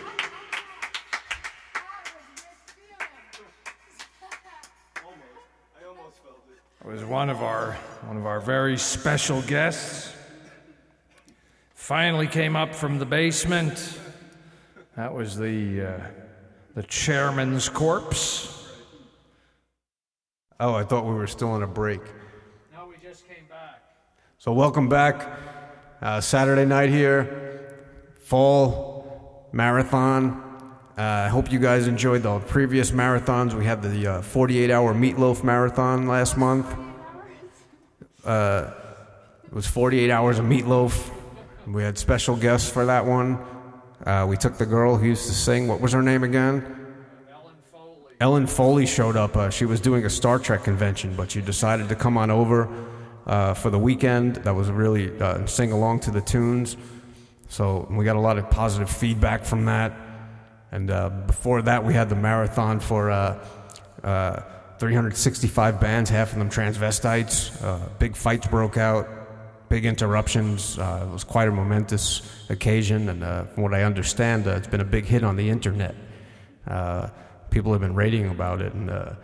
[SPEAKER 1] It was one of our one of our very special guests. Finally came up from the basement That was the uh, the chairman's corpse.
[SPEAKER 3] Oh, I thought we were still on a break.
[SPEAKER 1] No, we just came back.
[SPEAKER 3] So welcome back. Uh, Saturday night here, fall marathon. Uh, I hope you guys enjoyed the previous marathons. We had the uh, forty-eight hour Meatloaf Marathon last month. Uh, it was forty-eight hours of Meatloaf. We had special guests for that one. Uh, we took the girl who used to sing. What was her name again?
[SPEAKER 1] Ellen Foley.
[SPEAKER 3] Ellen Foley showed up. Uh, she was doing a Star Trek convention, but she decided to come on over uh, for the weekend. That was really uh, sing along to the tunes. So we got a lot of positive feedback from that. And uh, before that, we had the marathon for uh, uh, three hundred sixty-five bands, half of them transvestites. Uh, big fights broke out, big interruptions. Uh, it was quite a momentous occasion, and uh, from what I understand, uh, it's been a big hit on the internet. Uh, people have been raving about it, and uh,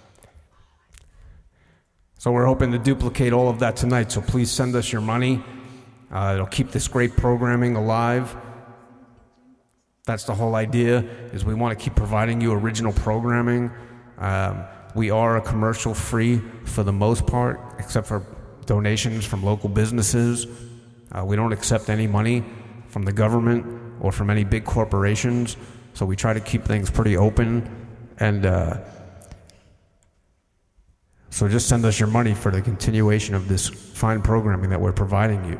[SPEAKER 3] so we're hoping to duplicate all of that tonight. So please send us your money. Uh, it'll keep this great programming alive. That's the whole idea, is we want to keep providing you original programming. Um, we are a commercial-free for the most part, except for donations from local businesses. Uh, we don't accept any money from the government or from any big corporations, so we try to keep things pretty open. And uh, so just send us your money for the continuation of this fine programming that we're providing you.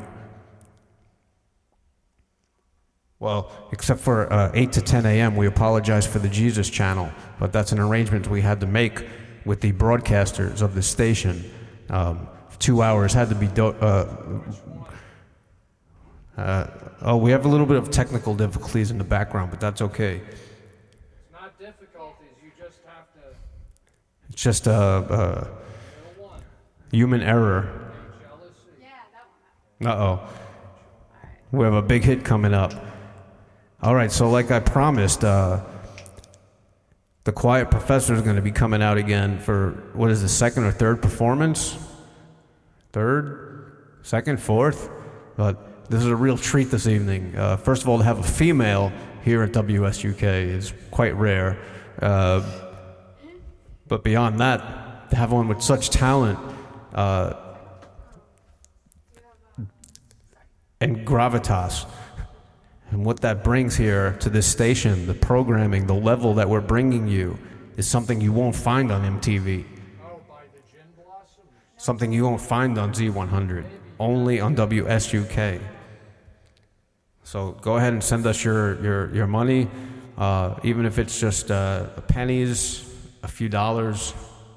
[SPEAKER 3] Well, except for uh, eight to ten a.m., we apologize for the Jesus channel, but that's an arrangement we had to make with the broadcasters of the station. Um, two hours had to be... Do- uh, uh, oh, we have a little bit of technical difficulties in the background, but that's okay.
[SPEAKER 1] It's not difficulties, you just have to...
[SPEAKER 3] It's just uh, uh, human error.
[SPEAKER 6] Yeah, that one.
[SPEAKER 3] Uh-oh. We have a big hit coming up. All right, so like I promised, uh, the Quiet Professor is going to be coming out again for, what is the second or third performance? Third? Second? Fourth? But this is a real treat this evening. Uh, first of all, to have a female here at W S U K is quite rare. Uh, but beyond that, to have one with such talent uh, and gravitas, and what that brings here to this station, the programming, the level that we're bringing you, is something you won't find on M T V.
[SPEAKER 1] Oh, by the Gin Blossoms?
[SPEAKER 3] Something you won't find on Z one hundred. Only on W S U K. So go ahead and send us your, your, your money, uh, even if it's just uh, pennies, a few dollars.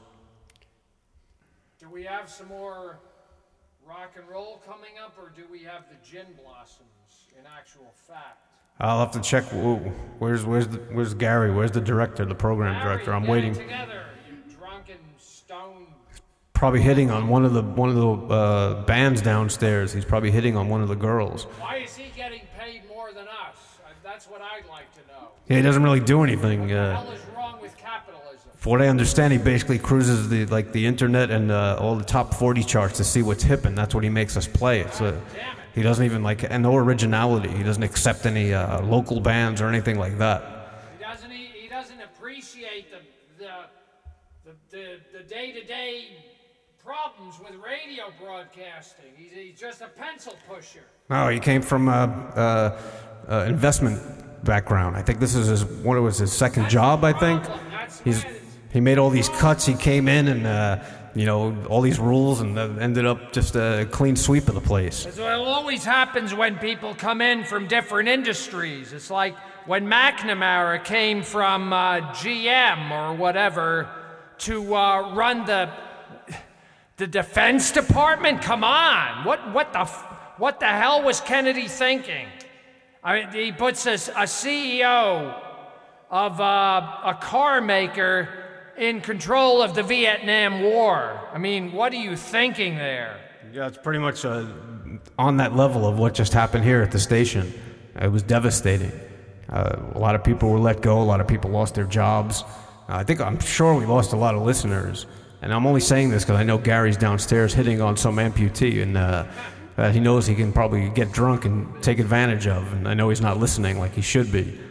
[SPEAKER 1] Do we have some more rock and roll coming up, or do we have the Gin Blossoms in actual fact?
[SPEAKER 3] I'll have to check. Where's where's the, where's Gary? Where's the director, the program
[SPEAKER 1] Gary,
[SPEAKER 3] director? I'm
[SPEAKER 1] get
[SPEAKER 3] waiting.
[SPEAKER 1] It together, you drunken stone.
[SPEAKER 3] Probably hitting on one of the one of the uh, bands downstairs. He's probably hitting on one of the girls.
[SPEAKER 1] Why is he getting paid more than us? Uh, That's what I'd like to know.
[SPEAKER 3] Yeah, he doesn't really do anything.
[SPEAKER 1] What the
[SPEAKER 3] Uh,
[SPEAKER 1] hell is wrong with capitalism?
[SPEAKER 3] For what I understand, he basically cruises the like the internet and uh, all the top forty charts to see what's hip, and that's what he makes us play. It's a,
[SPEAKER 1] Damn it.
[SPEAKER 3] he doesn't even like and no originality. He doesn't accept any uh, local bands or anything like that.
[SPEAKER 1] He doesn't. He, he doesn't appreciate the the the the, the day-to-day problems with radio broadcasting. He's, he's just a pencil pusher.
[SPEAKER 3] No, he came from a uh, uh, uh, investment background. I think this is his what it was his second
[SPEAKER 1] That's
[SPEAKER 3] job.
[SPEAKER 1] the
[SPEAKER 3] I think
[SPEAKER 1] problem. That's
[SPEAKER 3] he's
[SPEAKER 1] why-
[SPEAKER 3] he made all these cuts. He came in and uh, you know all these rules and uh, ended up just a clean sweep of the place.
[SPEAKER 1] That's what always happens when people come in from different industries. It's like when McNamara came from uh, G M or whatever to uh, run the the Defense Department. Come on, what what the f- what the hell was Kennedy thinking? I mean, he puts a, a C E O of uh, a car maker in control of the Vietnam War. I mean, what are you thinking there?
[SPEAKER 3] Yeah, it's pretty much uh, on that level of what just happened here at the station. It was devastating. Uh, a lot of people were let go. A lot of people lost their jobs. Uh, I think I'm sure we lost a lot of listeners. And I'm only saying this because I know Gary's downstairs hitting on some amputee, and uh, that he knows he can probably get drunk and take advantage of. And I know he's not listening like he should be.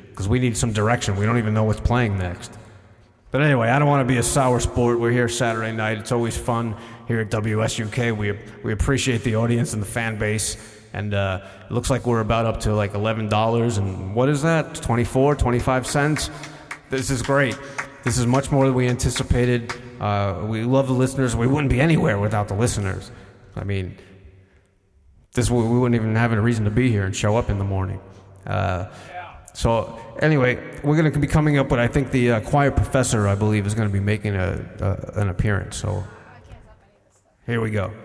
[SPEAKER 2] because we need some direction. We don't even know what's playing next. But anyway, I don't want to be a sour sport. We're here Saturday night. It's always fun here at W S U K. We we appreciate the audience and the fan base. And uh, it looks like we're about up to like eleven dollars. And what is that? twenty-four, twenty-five cents? This is great. This is much more than we anticipated. Uh, we love the listeners. We wouldn't be anywhere without the listeners. I mean, this we wouldn't even have a reason to be here and show up in the morning. Uh, so anyway, we're going to be coming up with, I think the uh, Quiet Professor, I believe, is going to be making a, a an appearance. So here we go.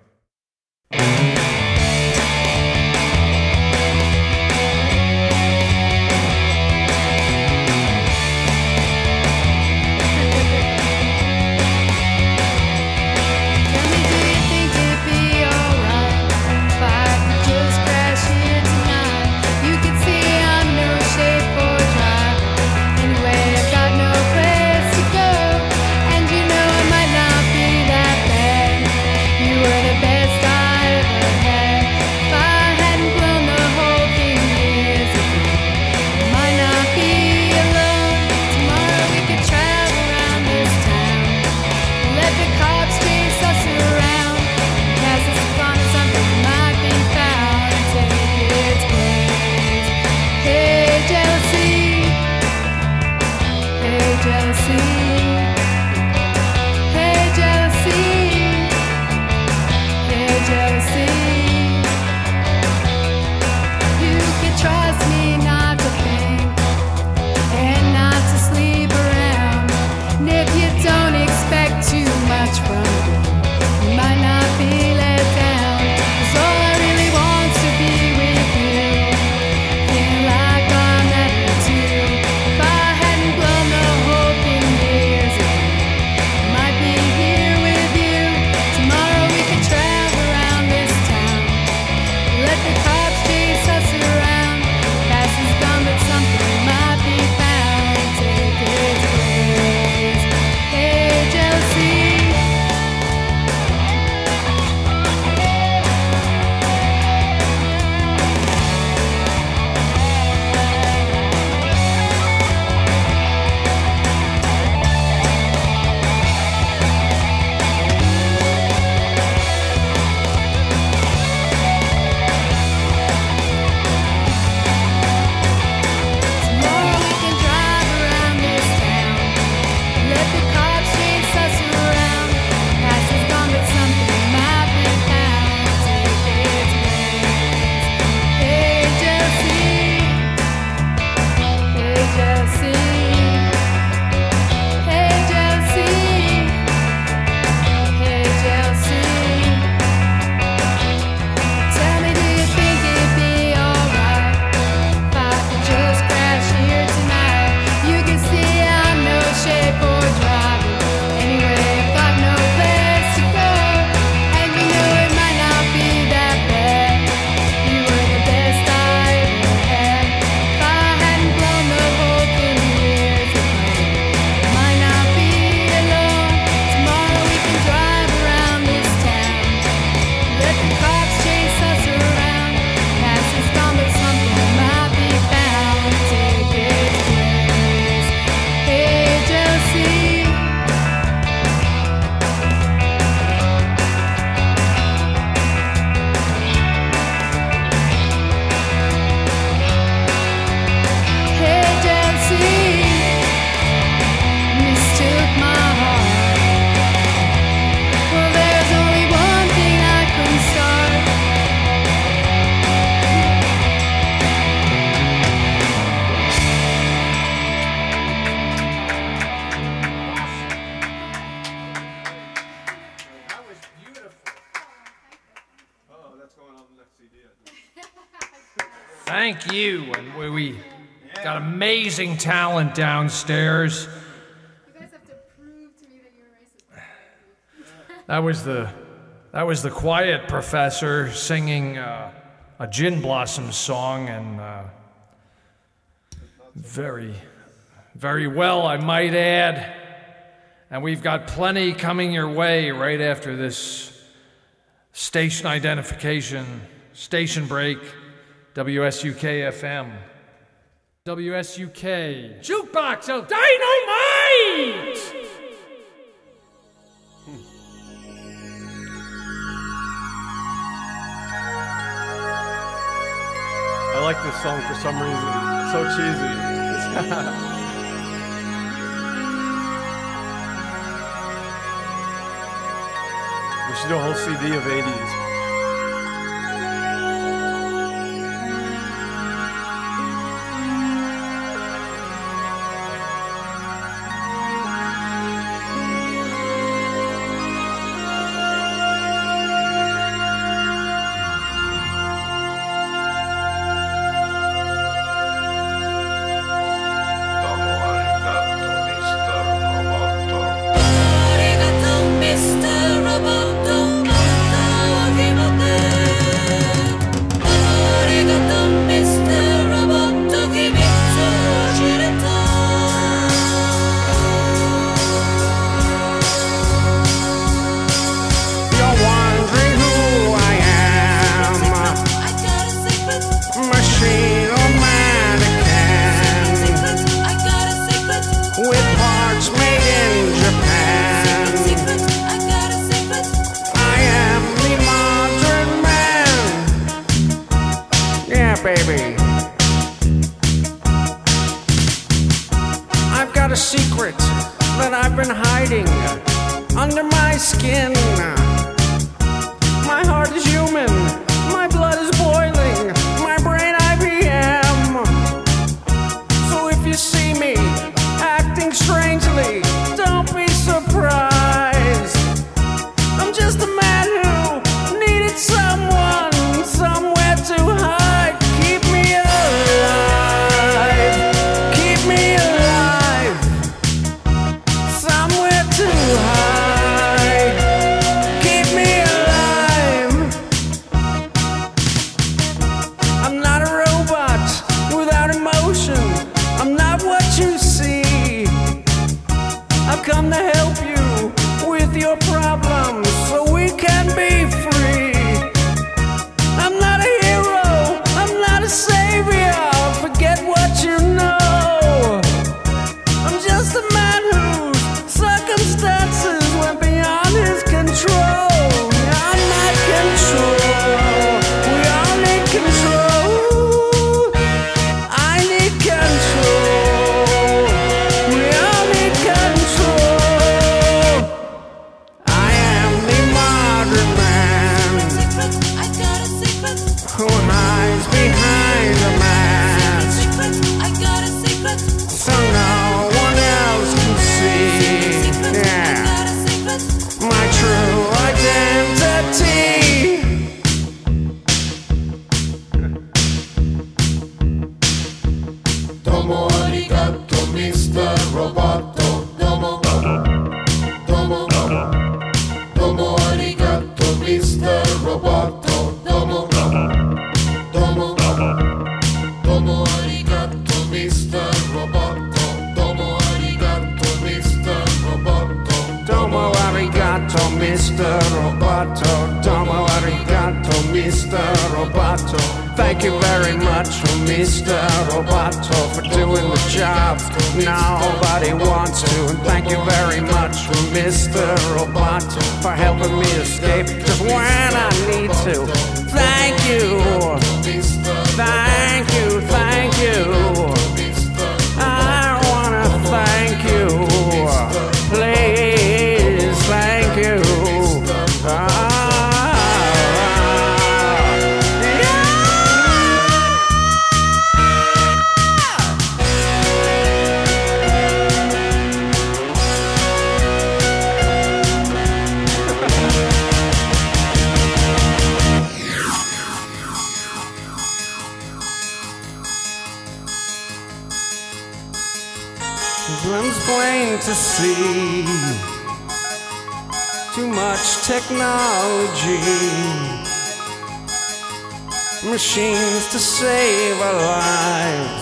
[SPEAKER 1] Thank you. And we, we got amazing talent downstairs.
[SPEAKER 6] You guys have to prove to me that you're racist.
[SPEAKER 1] That was the that was the Quiet Professor singing uh, a Gin Blossom song, and uh, very, very well, I might add. And we've got plenty coming your way right after this station identification, station break, W S U K F M. W S U K, Jukebox of Dynamite!
[SPEAKER 4] I like this song for some reason. It's so cheesy. We should do a whole C D of eighties.
[SPEAKER 3] It's plain to see too much technology, machines to save our lives,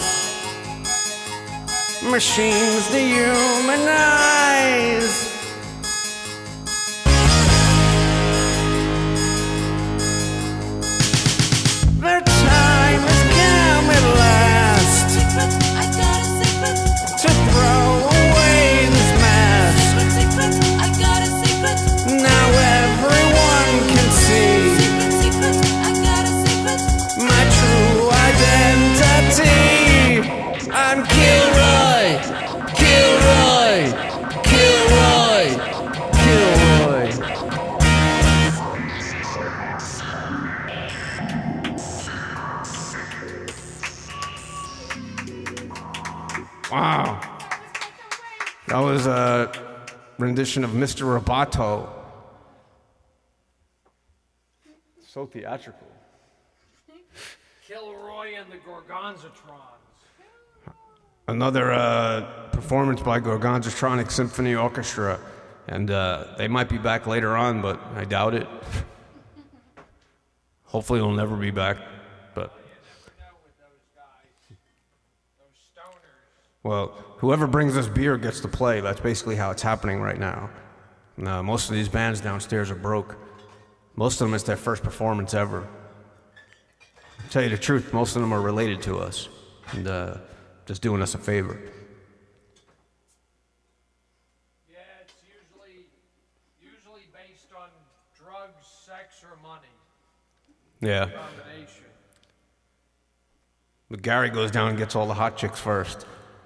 [SPEAKER 3] machines to humanize. Their time has come at last.
[SPEAKER 2] rendition of Mister Roboto.
[SPEAKER 4] So theatrical.
[SPEAKER 1] Kilroy and the Gorgonzatrons.
[SPEAKER 2] Another uh, performance by Gorgonzotronic Symphony Orchestra. And uh, they might be back later on, but I doubt it. Hopefully they'll never be back. But well, whoever brings us beer gets to play. That's basically how it's happening right now. And, uh, most of these bands downstairs are broke. Most of them, it's their first performance ever. To tell you the truth, most of them are related to us. And uh, just doing us a favor.
[SPEAKER 1] Yeah, it's usually usually based on drugs, sex, or money.
[SPEAKER 2] Yeah.
[SPEAKER 1] Combination.
[SPEAKER 2] But Gary goes down and gets all the hot chicks first.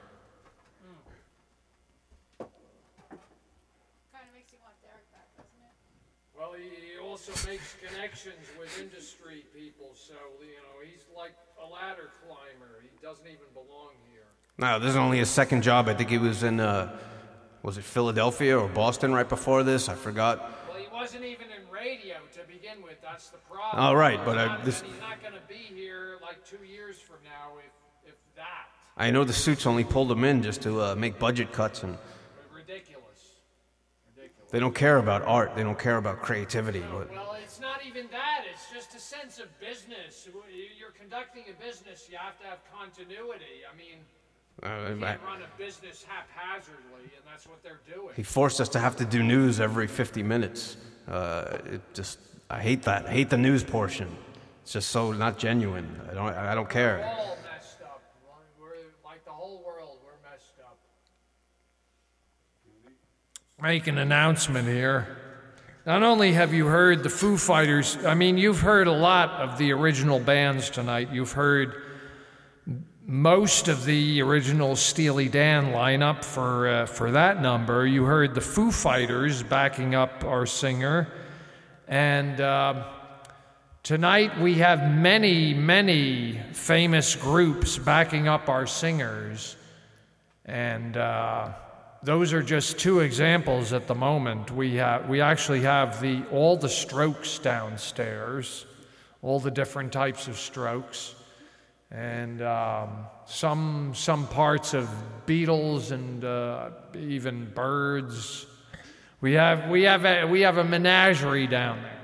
[SPEAKER 6] Kind of makes you want Derek back, doesn't it?
[SPEAKER 1] Well, he also makes connections with industry people, so, you know, he's like a ladder climber. He doesn't even belong here.
[SPEAKER 2] No, this is only his second job. I think he was in, uh, was it Philadelphia or Boston right before this? I forgot.
[SPEAKER 1] Well, he wasn't even in radio to begin with. That's the problem.
[SPEAKER 2] Oh, right, but
[SPEAKER 1] he's
[SPEAKER 2] I-
[SPEAKER 1] not,
[SPEAKER 2] this-
[SPEAKER 1] and he's not going to be here like two years from now, if if that.
[SPEAKER 2] I know the suits only pulled him in just to uh, make budget cuts, and
[SPEAKER 1] Ridiculous. Ridiculous.
[SPEAKER 2] they don't care about art. They don't care about creativity. But
[SPEAKER 1] Well, it's not even that. It's just a sense of business. You're conducting a business. You have to have continuity. I mean,
[SPEAKER 2] uh,
[SPEAKER 1] you
[SPEAKER 2] I-
[SPEAKER 1] can't run a business haphazardly, and that's what they're doing.
[SPEAKER 2] he forced us to have to do news every fifty minutes. Uh, it just, I hate that. I hate the news portion. It's just so not genuine. I don't, I don't
[SPEAKER 1] We're
[SPEAKER 2] care.
[SPEAKER 1] all messed up. We're like the whole world. We're messed up. Make an announcement here. Not only have you heard the Foo Fighters, I mean, you've heard a lot of the original bands tonight. You've heard most of the original Steely Dan lineup for uh, for that number. You heard the Foo Fighters backing up our singer, and uh, tonight we have many, many famous groups backing up our singers, and uh, those are just two examples at the moment. We have we actually have the all the Strokes downstairs, all the different types of Strokes. And um, some some parts of Beatles and uh, even Birds. We have we have a, we have a menagerie down there.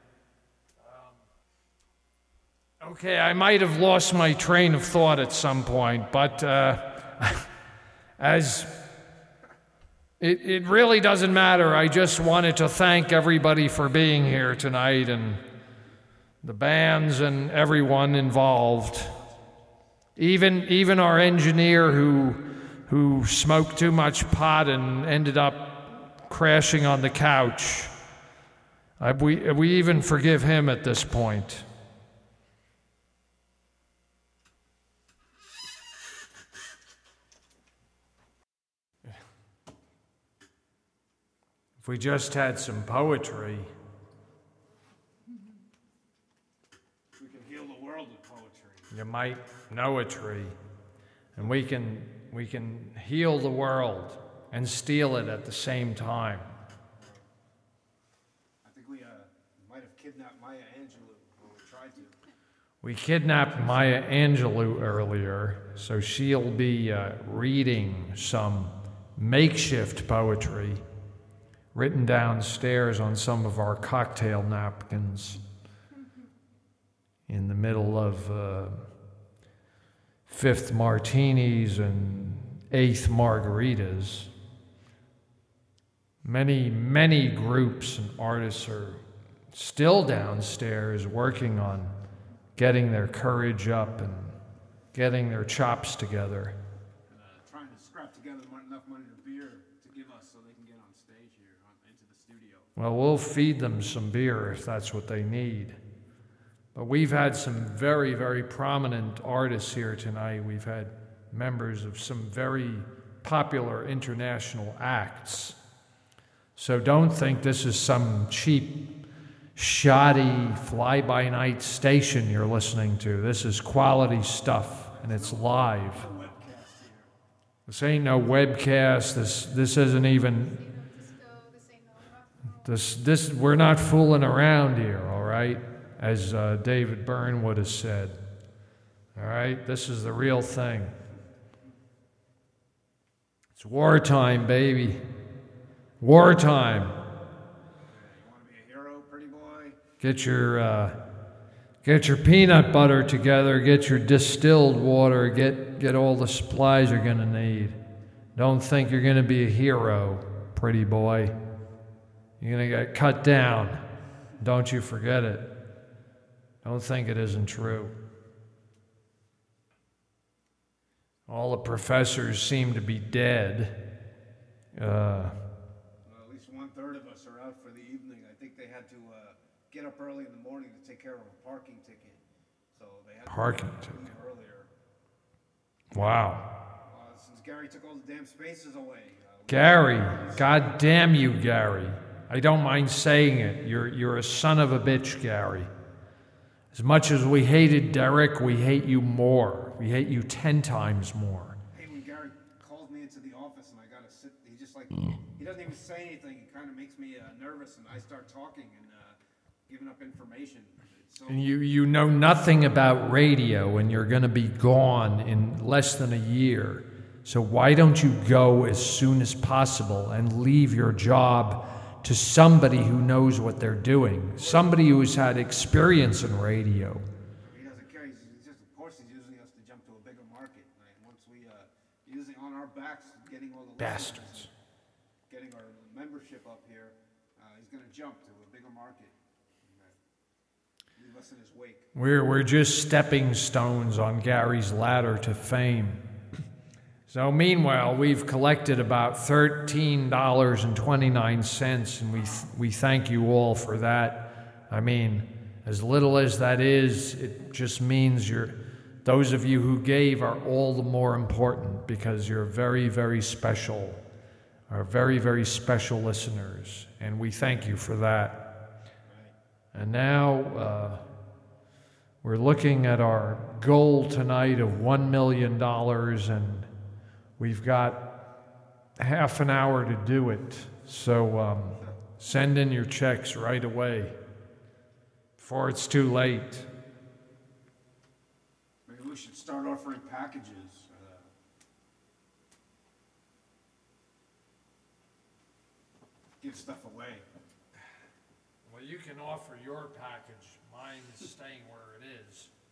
[SPEAKER 1] Um, okay, I might have lost my train of thought at some point, but uh, as it it really doesn't matter. I just wanted to thank everybody for being here tonight, and the bands and everyone involved. Even even our engineer who who smoked too much pot and ended up crashing on the couch. I, we we even forgive him at this point. If we just had some poetry.
[SPEAKER 2] We can heal the world with poetry.
[SPEAKER 1] You might know a tree, and we can we can heal the world and steal it at the same time.
[SPEAKER 2] I think we uh, might have kidnapped Maya Angelou, or we tried to.
[SPEAKER 1] We kidnapped Maya Angelou earlier, so she'll be uh, reading some makeshift poetry written downstairs on some of our cocktail napkins in the middle of uh, fifth martinis and eighth margaritas. Many, many groups and artists are still downstairs working on getting their courage up and getting their chops together.
[SPEAKER 2] And, uh, trying to scrap together enough money to beer to give us so they can get on stage here, on, into the studio.
[SPEAKER 1] Well, we'll feed them some beer if that's what they need. But we've had some very, very prominent artists here tonight. We've had members of some very popular international acts. So don't think this is some cheap, shoddy, fly-by-night station you're listening to. This is quality stuff, and it's live. This ain't no webcast. This this isn't even This, this, we're not fooling around here, all right? As uh, David Byrne would have said. All right? This is the real thing. It's wartime, baby. Wartime.
[SPEAKER 2] You want to be a hero, pretty boy?
[SPEAKER 1] Get your, uh, get your peanut butter together. Get your distilled water. Get, get all the supplies you're going to need. Don't think you're going to be a hero, pretty boy. You're going to get cut down. Don't you forget it. Don't think it isn't true. All the professors seem to be dead. Uh,
[SPEAKER 2] Well, at least one third of us are out for the evening. I think they had to uh, get up early in the morning to take care of a parking ticket. So they had
[SPEAKER 1] Parking
[SPEAKER 2] to leave
[SPEAKER 1] ticket.
[SPEAKER 2] earlier.
[SPEAKER 1] wow.
[SPEAKER 2] Uh, since Gary took all the damn spaces away. Uh,
[SPEAKER 1] Gary, God damn you, Gary. I don't mind saying it. You're, you're a son of a bitch, Gary. As much as we hated Derek, we hate you more. We hate you ten times more.
[SPEAKER 2] Hey, when Gary calls me into the office and I gotta sit, he just like, he doesn't even say anything. It kind of makes me uh, nervous, and I start talking and uh, giving up information. It's so
[SPEAKER 1] And you, you know nothing about radio, and you're going to be gone in less than a year. So why don't you go as soon as possible and leave your job to somebody who knows what they're doing, somebody who's had experience in radio.
[SPEAKER 2] he doesn't care. He's, he's just, of course, he's using us to jump to a bigger market. Like, once we uh, using on our backs, getting all the listeners,
[SPEAKER 1] Bastards.
[SPEAKER 2] getting our membership up here, uh, he's gonna jump to a bigger market. And, uh, leave us in his wake.
[SPEAKER 1] We're, we're just stepping stones on Gary's ladder to fame. So meanwhile, we've collected about thirteen dollars and twenty-nine cents, and we, th- we thank you all for that. I mean, as little as that is, it just means you're, those of you who gave are all the more important because you're very, very special, are very, very special listeners, and we thank you for that. And now, uh, we're looking at our goal tonight of one million dollars, and we've got half an hour to do it. So um, send in your checks right away before it's too late.
[SPEAKER 2] Maybe we should start offering packages. Uh, give stuff away.
[SPEAKER 1] Well, you can offer your package. Mine is staying where it is.